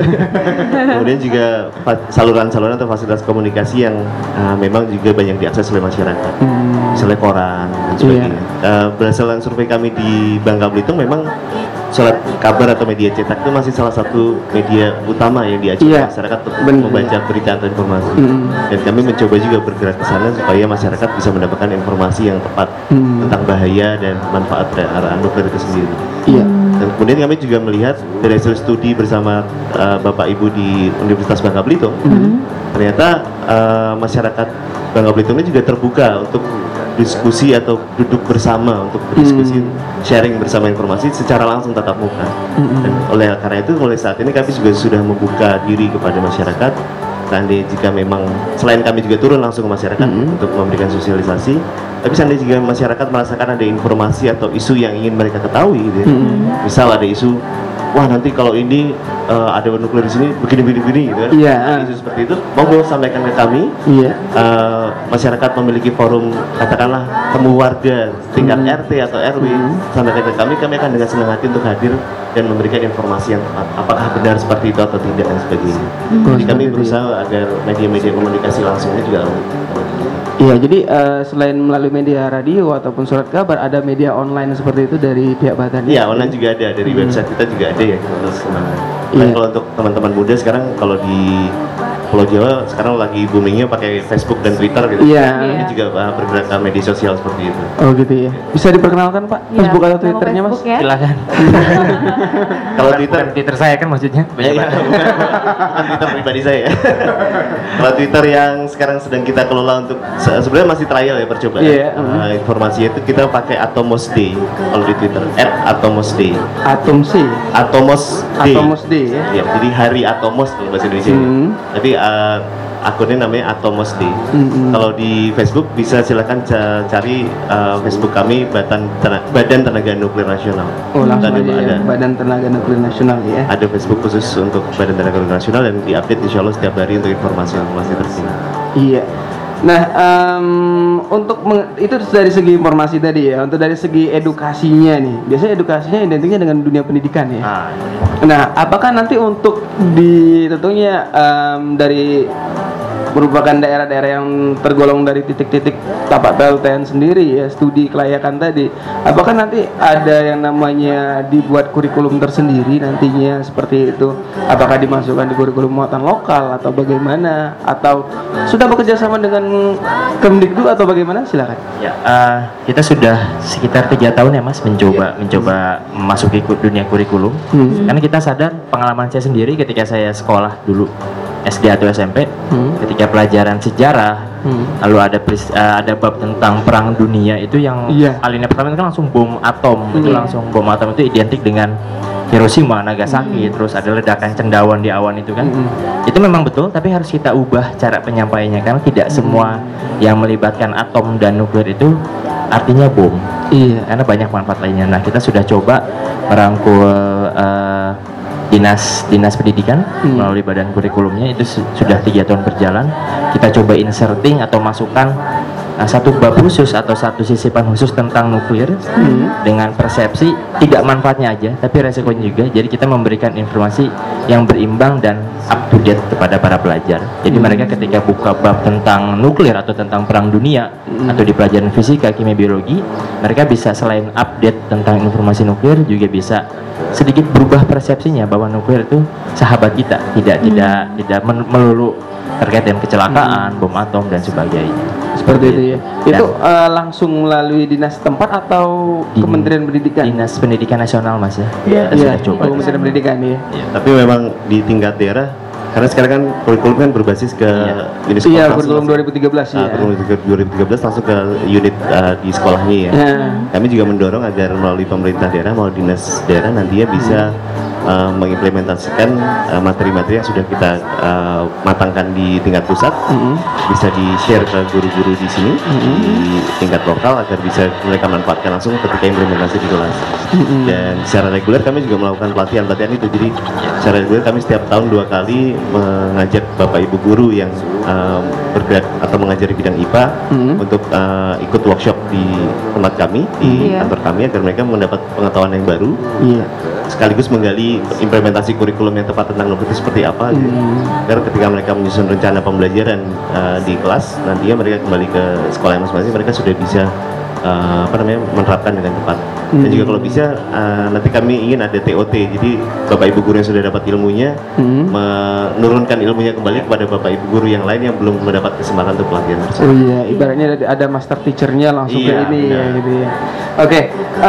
Kemudian juga saluran-saluran atau fasilitas komunikasi yang memang juga banyak diakses oleh masyarakat. Misalnya koran dan sebagainya. Berdasarkan survei kami di Bangka Belitung, memang surat kabar atau media cetak itu masih salah satu media utama yang diajukan masyarakat untuk membaca berita atau informasi. Dan kami mencoba juga bergerak ke sana supaya masyarakat bisa mendapatkan informasi yang tepat tentang bahaya dan manfaat nuklir itu sendiri. Dan kemudian kami juga melihat dari hasil studi bersama Bapak Ibu di Universitas Bangka Belitung, ternyata masyarakat Bangka Belitung ini juga terbuka untuk diskusi atau duduk bersama untuk berdiskusi, sharing bersama informasi secara langsung tatap muka. Dan oleh karena itu, mulai saat ini kami juga sudah membuka diri kepada masyarakat. Seandainya jika memang selain kami juga turun langsung ke masyarakat untuk memberikan sosialisasi, tapi seandainya jika masyarakat merasakan ada informasi atau isu yang ingin mereka ketahui, gitu ya. Misal ada isu, wah nanti kalau ini ada nuklir di sini begini gitu kan. Isu seperti itu monggo sampaikan ke kami. Masyarakat memiliki forum, katakanlah temu warga tingkat RT atau RW, sampaikan ke kami akan dengan senang hati untuk hadir dan memberikan informasi yang tepat, apakah benar seperti itu atau tidak dan sebagainya. Jadi kami berusaha agar media-media komunikasi langsungnya juga Iya, jadi selain melalui media radio ataupun surat kabar, ada media online seperti itu dari pihak Badan. Iya, online juga ada, dari website kita juga ada ya. Dan kalau untuk teman-teman muda sekarang kalau di Pulau Jawa sekarang lagi boomingnya pakai Facebook dan Twitter gitu. Ini juga bergerak ke media sosial seperti itu. Oh gitu ya. Bisa diperkenalkan Pak Facebook atau Twitternya Mas? Ya? Silakan. Kalau Twitter saya kan maksudnya. Bukan Twitter pribadi saya. Kalau Twitter yang sekarang sedang kita kelola untuk sebenarnya masih trial ya, percobaan. Informasinya itu kita pakai Atomos Day kalau di Twitter @atomosday. Atomos Day. Ya, jadi hari Atomos kalau bahasa Indonesia. Tapi akunnya namanya Atomos Day. Kalau di Facebook bisa silakan cari Facebook kami Badan Tenaga Nuklir Nasional. Langsung aja ya, Badan Tenaga Nuklir Nasional ya. Ada Facebook khusus untuk Badan Tenaga Nuklir Nasional dan diupdate insya Allah setiap hari untuk informasi-informasi terkini. Iya. Nah, itu dari segi informasi tadi ya. Untuk dari segi edukasinya nih, biasanya edukasinya identiknya dengan dunia pendidikan ya. Nah, apakah nanti untuk tentunya dari merupakan daerah-daerah yang tergolong dari titik-titik tapak PLTN sendiri ya, studi kelayakan tadi, apakah nanti ada yang namanya dibuat kurikulum tersendiri nantinya seperti itu? Apakah dimasukkan di kurikulum muatan lokal atau bagaimana? Atau sudah bekerja sama dengan Kemdikbud atau bagaimana? Silakan. Ya, kita sudah sekitar 3 tahun ya Mas mencoba memasuki dunia kurikulum. Karena kita sadar, pengalaman saya sendiri ketika saya sekolah dulu SD atau SMP, ketika pelajaran sejarah, lalu ada bab tentang perang dunia itu yang alinea pertama itu kan langsung bom atom, itu langsung bom atom itu identik dengan Hiroshima, Nagasaki, terus ada ledakan cendawan di awan itu kan. Itu memang betul, tapi harus kita ubah cara penyampaiannya karena tidak semua yang melibatkan atom dan nuklir itu artinya bom. Iya. Karena banyak manfaat lainnya. Nah, kita sudah coba merangkul dinas pendidikan melalui badan kurikulumnya, itu sudah 3 tahun berjalan. Kita coba inserting atau masukkan satu bab khusus atau satu sisipan khusus tentang nuklir dengan persepsi tidak manfaatnya aja tapi resikonya juga. Jadi kita memberikan informasi yang berimbang dan up to date kepada para pelajar. Jadi mereka ketika buka bab tentang nuklir atau tentang perang dunia atau di pelajaran fisika, kimia, biologi, mereka bisa selain update tentang informasi nuklir juga bisa sedikit berubah persepsinya bahwa nuklir itu sahabat kita, tidak melulu terkait dengan kecelakaan, bom atom dan sebagainya. Seperti itu ya. Itu langsung melalui dinas tempat atau Kementerian Pendidikan? Dinas Pendidikan Nasional, Mas ya. Iya, sudah coba. Kementerian Pendidikan ya. Tapi memang di tingkat daerah, karena sekarang kan kurikulum kan berbasis ke unit sekolah. Iya, kurikulum 2013 ya. Kurikulum 2013 langsung ke unit di sekolahnya ya. Kami juga mendorong agar melalui pemerintah daerah, melalui dinas daerah nantinya bisa mengimplementasikan materi-materi yang sudah kita matangkan di tingkat pusat, bisa di-share ke guru-guru di sini di tingkat lokal agar bisa mereka manfaatkan langsung ketika implementasi di kelas. Dan secara reguler kami juga melakukan pelatihan itu. Jadi secara reguler kami setiap tahun 2 kali mengajak bapak ibu guru yang bergerak atau mengajar di bidang IPA untuk ikut workshop di tempat kami, di kantor kami, agar mereka mendapat pengetahuan yang baru, sekaligus menggali implementasi kurikulum yang tepat tentang nuklir itu seperti apa gitu. Karena ketika mereka menyusun rencana pembelajaran di kelas, nantinya mereka kembali ke sekolah masing-masing, mereka sudah bisa menerapkan dengan tepat. Dan juga kalau bisa nanti kami ingin ada TOT, jadi bapak ibu guru yang sudah dapat ilmunya menurunkan ilmunya kembali kepada bapak ibu guru yang lain yang belum mendapat kesempatan untuk pelatihan tersebut. Oh iya, ibaratnya ada master teachernya langsung ke ini ya gitu ya. Oke.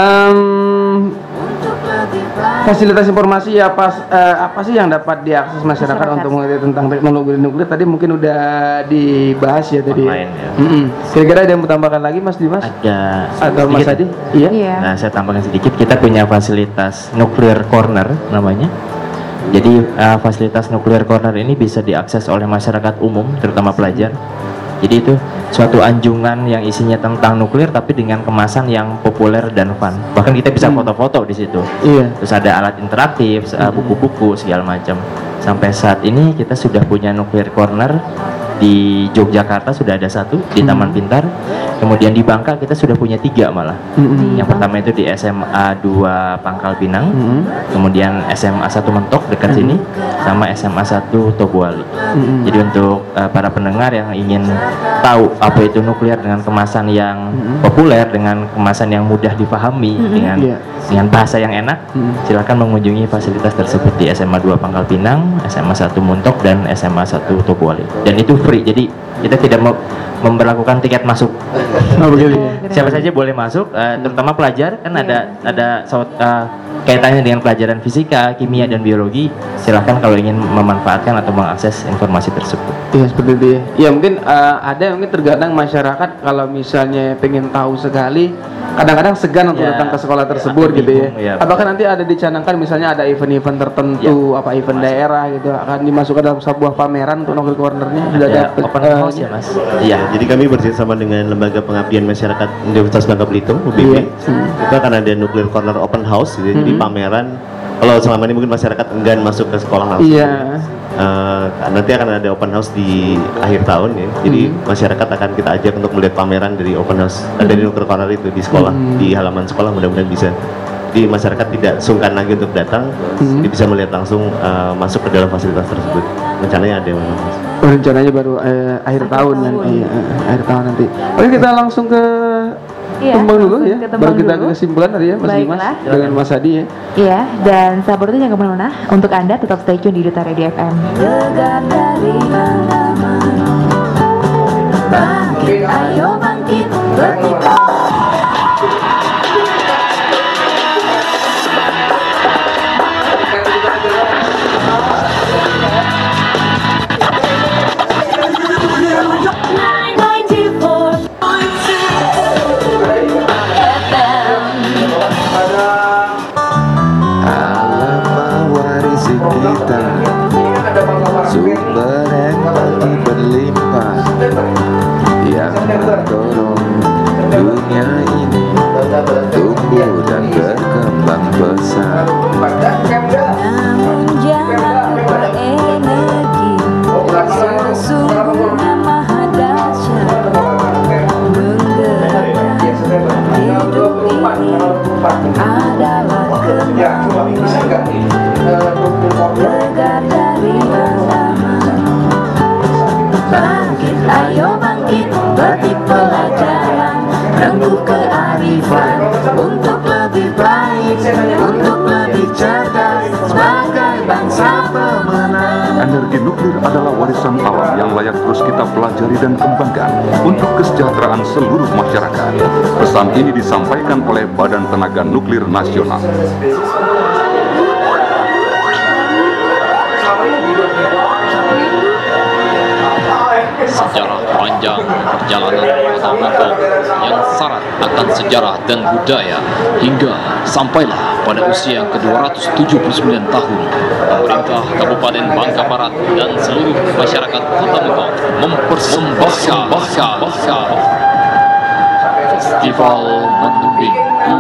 Fasilitas informasi apa sih yang dapat diakses masyarakat untuk mengetahui tentang teknologi nuklir? Tadi mungkin udah dibahas ya tadi. Online, ya. Kira-kira ada yang mau tambahkan lagi, Mas Dimas? Ada. Atau Mas Adi? Iya. Nah, saya tambahkan sedikit. Kita punya fasilitas Nuclear Corner namanya. Jadi fasilitas Nuclear Corner ini bisa diakses oleh masyarakat umum, terutama pelajar. Jadi itu suatu anjungan yang isinya tentang nuklir tapi dengan kemasan yang populer dan fun. Bahkan kita bisa foto-foto di situ. Terus ada alat interaktif, buku-buku segala macam. Sampai saat ini kita sudah punya Nuclear Corner di Yogyakarta, sudah ada 1 di Taman Pintar. Kemudian di Bangka kita sudah punya 3 malah. Yang pertama itu di SMA 2 Pangkal Pinang, kemudian SMA 1 Mentok dekat sini, sama SMA 1 Tobuali. Jadi untuk para pendengar yang ingin tahu apa itu nuklir dengan kemasan yang populer, dengan kemasan yang mudah dipahami, dengan bahasa yang enak, silakan mengunjungi fasilitas tersebut di SMA 2 Pangkal Pinang, SMA 1 Muntok, dan SMA 1 Tobuali. Dan itu free, jadi kita tidak memberlakukan tiket masuk. Siapa saja boleh masuk, terutama pelajar, kan ada kaitannya dengan pelajaran fisika, kimia, dan biologi. Silahkan kalau ingin memanfaatkan atau mengakses informasi tersebut. Iya, seperti itu ya. Ya mungkin ada mungkin terkadang masyarakat kalau misalnya pengen tahu sekali, kadang-kadang segan untuk datang ke sekolah tersebut gitu ya. Apakah nanti ada dicanangkan misalnya ada event-event tertentu, apa event daerah gitu, akan dimasukkan dalam sebuah pameran untuk Nuclear Corner-nya? Sudah ada open house ya, Mas? Iya, jadi kami bekerjasama dengan Lembaga Pengabdian Masyarakat Universitas Bangka Belitung (UBB). Itu akan ada Nuclear Corner Open House, gitu. Jadi pameran. Kalau selama ini mungkin masyarakat enggan masuk ke sekolah langsung. Nanti akan ada open house di akhir tahun ya. Jadi masyarakat akan kita ajak untuk melihat pameran dari open house dari Nuclear Corner itu di sekolah, di halaman sekolah. Mudah-mudahan bisa. Jadi masyarakat tidak sungkan lagi untuk datang, dia bisa melihat langsung masuk ke dalam fasilitas tersebut. Rencananya ada memang. Rencananya baru akhir tahun nanti. Akhir tahun nanti. Oke, kita langsung ke Tembang dulu ya, baru kita ke kesimpulan tadi ya, Mas Dimas dengan Mas Adi ya. Iya, dan sahabat itu jangan kemana-mana. Untuk Anda tetap stay tune di Duta Radio FM. Bangkit, ayo bangkit, berkibar. Sumber empati berlimpah yang mendorong dunia ini petik pelajaran, rengkuh kearifan, untuk lebih baik, untuk lebih cerdas, sebagai bangsa pemenang. Energi nuklir adalah warisan alam yang layak terus kita pelajari dan kembangkan untuk kesejahteraan seluruh masyarakat. Pesan ini disampaikan oleh Badan Tenaga Nuklir Nasional. Sejarah panjang perjalanan Kota Bungkuk yang syarat akan sejarah dan budaya hingga sampailah pada usia yang ke-279 tahun. Pemerintah Kabupaten Bangka Barat dan seluruh masyarakat Kota Bungkuk mempersembahkan Festival Menumbing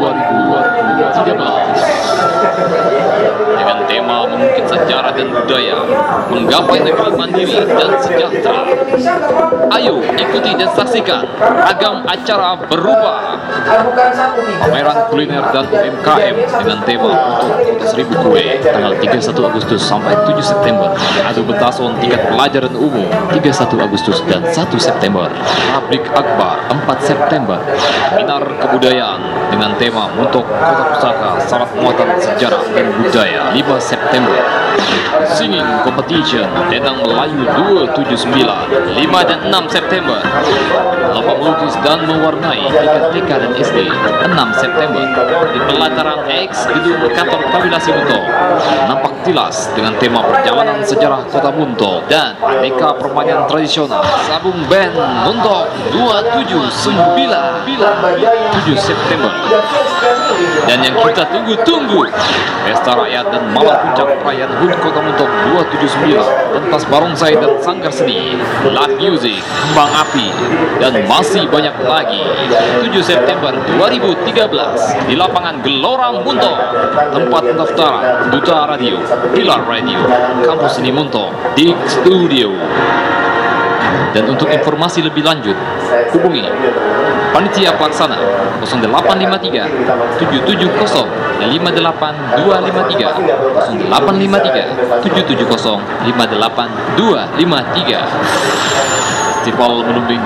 2013 dengan tema mengukir sejarah dan budaya, menggapai negeri mandiri dan sejahtera. Ayo ikuti dan saksikan ragam acara berubah. Pameran kuliner dan UMKM dengan tema untuk 1000 kue tanggal 31 Agustus sampai 7 September. Adu betason tingkat pelajaran umum 31 Agustus dan 1 September. Tablik akbar 4 September. Seminar kebudayaan dengan tema untuk kota pusaka syarat muatan sejarah dan budaya 5 September. Singing Competition Dendang Melayu 279 5 dan 6 September. Lomba melukis dan mewarnai tingkat TK dan SD 6 September. Di pelataran X gedung kantor Tabulasi Muntok nampak tilas dengan tema perjalanan sejarah Kota Muntok dan aneka permainan tradisional Sabung Band Muntok 279 7 September. Dan yang kita tunggu-tunggu, Pesta Rakyat dan Malam Puncak Perayaan HUT Kota Muntok 279, pentas barongsai dan sanggar seni, live music, kembang api, dan masih banyak lagi. 7 September 2013 di lapangan Gelora Muntok. Tempat pendaftaran Duta Radio, Pilar Radio, Kampus Seni Muntok, Dik Studio. Dan untuk informasi lebih lanjut, hubungi Panitia Pelaksana 0853 770 58253 0853 770 58253. Festival Menumbing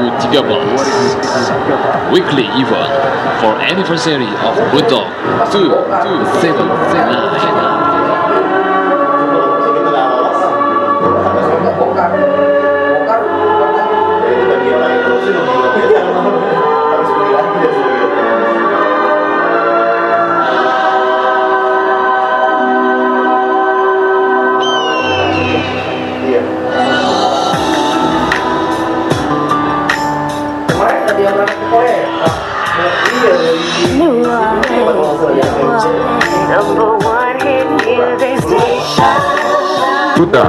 2013 weekly event for anniversary of Muntok 279. Number one hit music station. Sudah.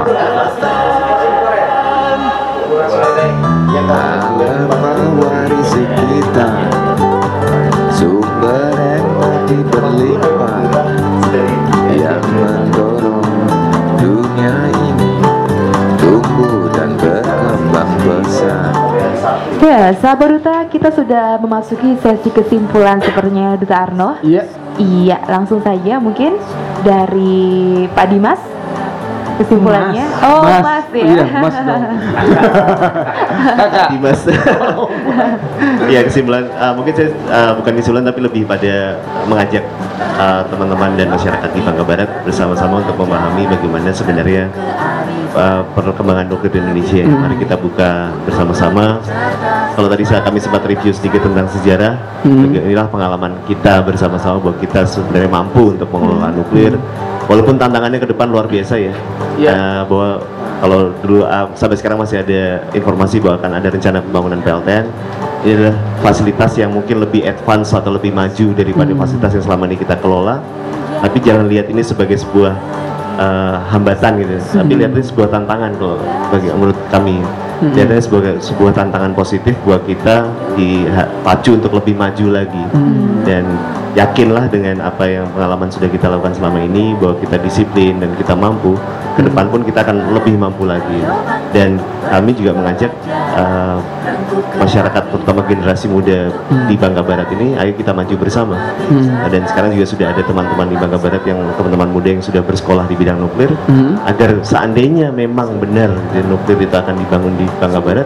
Agama warisi kita, sumber energi berlimpah yang mendorong dunia ini tumbuh dan berkembang besar. Ya, sahabat Duta, kita sudah memasuki sesi kesimpulan sepertinya Duta Arno. Iya. Iya, langsung saja mungkin dari Pak Dimas kesimpulannya. Mas ya. Iya, Mas dong. Kakak. Dimas. Ya, kesimpulan mungkin saya bukan kesimpulan tapi lebih pada mengajak teman-teman dan masyarakat di Bangka Barat bersama-sama untuk memahami bagaimana sebenarnya perkembangan nuklir di Indonesia. Mari kita buka bersama-sama. Kalau tadi kami sempat review sedikit tentang sejarah, inilah pengalaman kita bersama-sama bahwa kita sebenarnya mampu untuk mengelola nuklir. Walaupun tantangannya ke depan luar biasa ya. Bahwa kalau dulu sampai sekarang masih ada informasi bahwa akan ada rencana pembangunan PLTN. Ini adalah fasilitas yang mungkin lebih advance atau lebih maju daripada fasilitas yang selama ini kita kelola. Tapi jangan lihat ini sebagai sebuah hambatan gitu, tapi lihat ini sebuah tantangan kalau bagi menurut kami. Lihatnya sebuah tantangan positif buat kita dipacu untuk lebih maju lagi. Dan yakinlah dengan apa yang pengalaman sudah kita lakukan selama ini bahwa kita disiplin dan kita mampu. Ke depan pun kita akan lebih mampu lagi. Dan kami juga mengajak masyarakat terutama generasi muda di Bangka Barat ini, ayo kita maju bersama. Dan sekarang juga sudah ada teman-teman di Bangka Barat yang teman-teman muda yang sudah bersekolah di bidang nuklir, agar seandainya memang benar nuklir itu akan dibangun di Bangka Barat,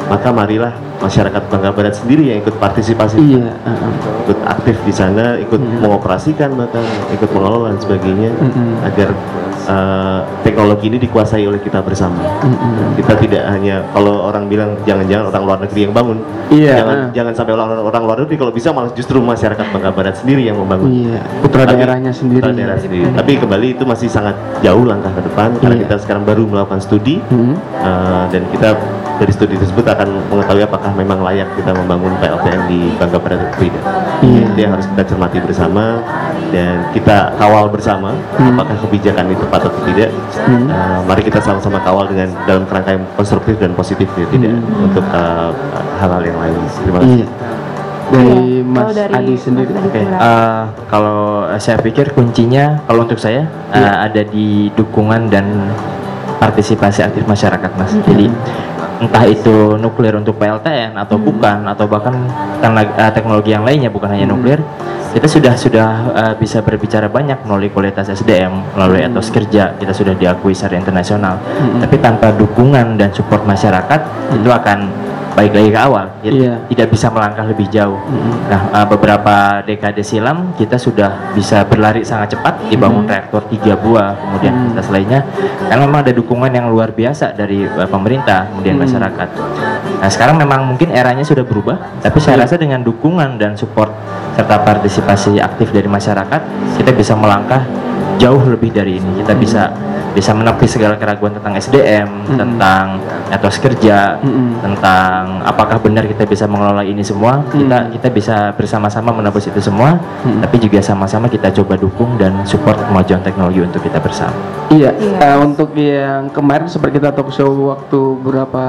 maka marilah masyarakat Bangka Barat sendiri yang ikut partisipasi, ikut aktif di sana, ikut mengoperasikan bahkan ikut mengelola dan sebagainya, agar teknologi ini dikuasai oleh kita bersama. Kita tidak hanya, kalau orang bilang jangan-jangan orang luar negeri yang bangun, jangan sampai orang luar negeri, kalau bisa malah justru masyarakat Bangka Barat sendiri yang membangun. Putra daerahnya sendiri. Tapi kembali itu masih sangat jauh langkah ke depan, karena kita sekarang baru melakukan studi, dan kita dari studi tersebut akan mengetahui apakah memang layak kita membangun PLTN di Bangka Barat atau tidak. Itu yang harus kita cermati bersama dan kita kawal bersama, apakah kebijakan itu tepat atau tidak. Mari kita sama-sama kawal dengan dalam kerangka yang konstruktif dan positif, ya, tidak untuk hal-hal yang lain. Terima kasih. Dari Mas Adi sendiri. Kalau saya pikir kuncinya kalau untuk saya ada di dukungan dan partisipasi aktif masyarakat, Mas. Jadi entah itu nuklir untuk PLTN atau bukan, atau bahkan teknologi yang lainnya bukan hanya nuklir, kita sudah bisa berbicara banyak melalui kualitas SDM, melalui etos kerja, kita sudah diakui secara internasional. Tapi tanpa dukungan dan support masyarakat, itu akan baik lagi ke awal, tidak bisa melangkah lebih jauh. Nah, beberapa dekade silam kita sudah bisa berlari sangat cepat, dibangun reaktor 3 buah, kemudian fasilitas lainnya, karena memang ada dukungan yang luar biasa dari pemerintah, kemudian masyarakat. Nah, sekarang memang mungkin eranya sudah berubah, tapi saya rasa dengan dukungan dan support serta partisipasi aktif dari masyarakat, kita bisa melangkah jauh lebih dari ini. Kita bisa menepis segala keraguan tentang SDM, tentang etos kerja, tentang apakah benar kita bisa mengelola ini semua. Kita bisa bersama-sama menebus itu semua, tapi juga sama-sama kita coba dukung dan support kemajuan teknologi untuk kita bersama. Untuk yang kemarin seperti kita talk show waktu beberapa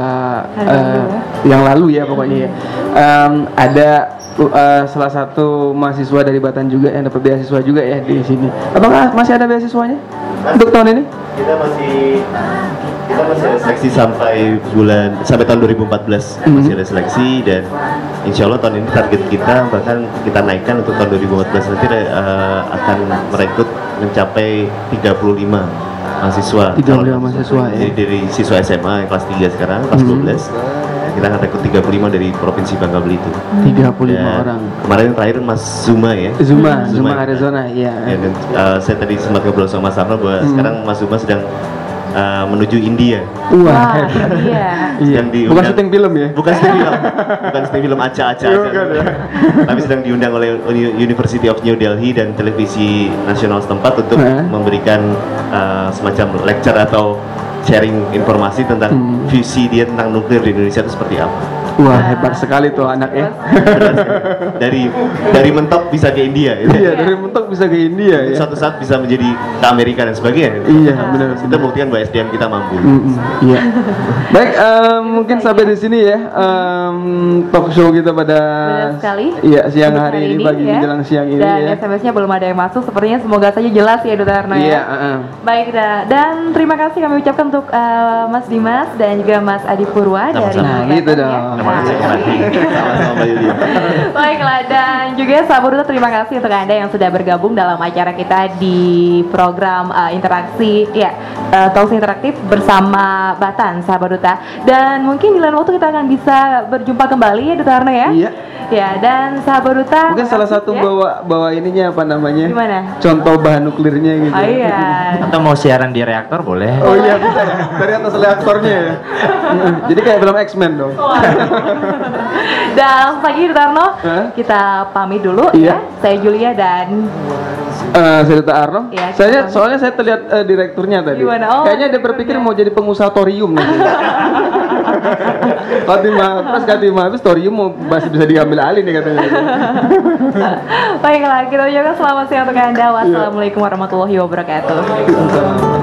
yang lalu ya pokoknya ya, ada salah satu mahasiswa dari Batan juga yang dapat beasiswa juga ya di sini. Apakah masih ada beasiswanya untuk tahun ini? Kita masih ada seleksi sampai tahun 2014 masih ada seleksi, dan insya Allah tahun ini target kita bahkan kita naikkan untuk tahun 2014 nanti akan merekrut mencapai 35 mahasiswa. 35 mahasiswa ya. Jadi dari siswa SMA kelas 3 sekarang, kelas 12. Kita akan rekrut 35 dari Provinsi Bangka Belitung. 35 orang. Kemarin terakhir Mas Zuma ya. Zuma Arizona, iya. Dan saya tadi sempat ngobrol sama Mas Sarno bahwa sekarang Mas Zuma sedang menuju India. Wah, sedang diundang, bukan syuting film ya? Bukan syuting film Aca. Tapi sedang diundang oleh University of New Delhi dan televisi nasional setempat untuk memberikan semacam lecture atau sharing informasi tentang visi dia tentang nuklir di Indonesia itu seperti apa. Wah, hebat sekali tuh anak ya. Dari mentok bisa ke India. Iya, dari mentok bisa ke India ya. Suatu saat bisa menjadi ke Amerika dan sebagainya. Iya, benar. Kita buktikan bahwa SDM kita mampu. Iya. Baik, mungkin sampai di sini ya talk show kita pada siang hari ini, pagi menjelang siang ini. Dan SMS-nya belum ada yang masuk. Sepertinya semoga saja jelas ya, Duta Arno ya. Baik, dan terima kasih kami ucapkan untuk Mas Dimas dan juga Mas Adi Purwa dari gitu dong. Baiklah, dan juga sahabat Duta, terima kasih untuk Anda yang sudah bergabung dalam acara kita di program interaksi talk interaktif bersama Batan, sahabat Duta. Dan mungkin di lain waktu kita akan bisa berjumpa kembali ya, Duta Arno ya. Ya, dan sahabat Duta mungkin salah satu bawa ininya apa namanya? Gimana? Contoh bahan nuklirnya gitu. Atau mau siaran di reaktor boleh. Oh iya, bisa ya. Dari atas reaktornya ya. Jadi kayak film X-Men dong. Dan pagi Duta Arno, kita pamit dulu ya. Saya Julia dan saya Duta Arno. Soalnya saya terlihat direkturnya tadi. Kayaknya dia berpikir mau jadi pengusaha thorium nanti. Katimah habis thorium masih bisa diambil alih nih katanya. Baiklah, kita ucapkan selamat siang untuk Anda. Wassalamualaikum warahmatullahi wabarakatuh.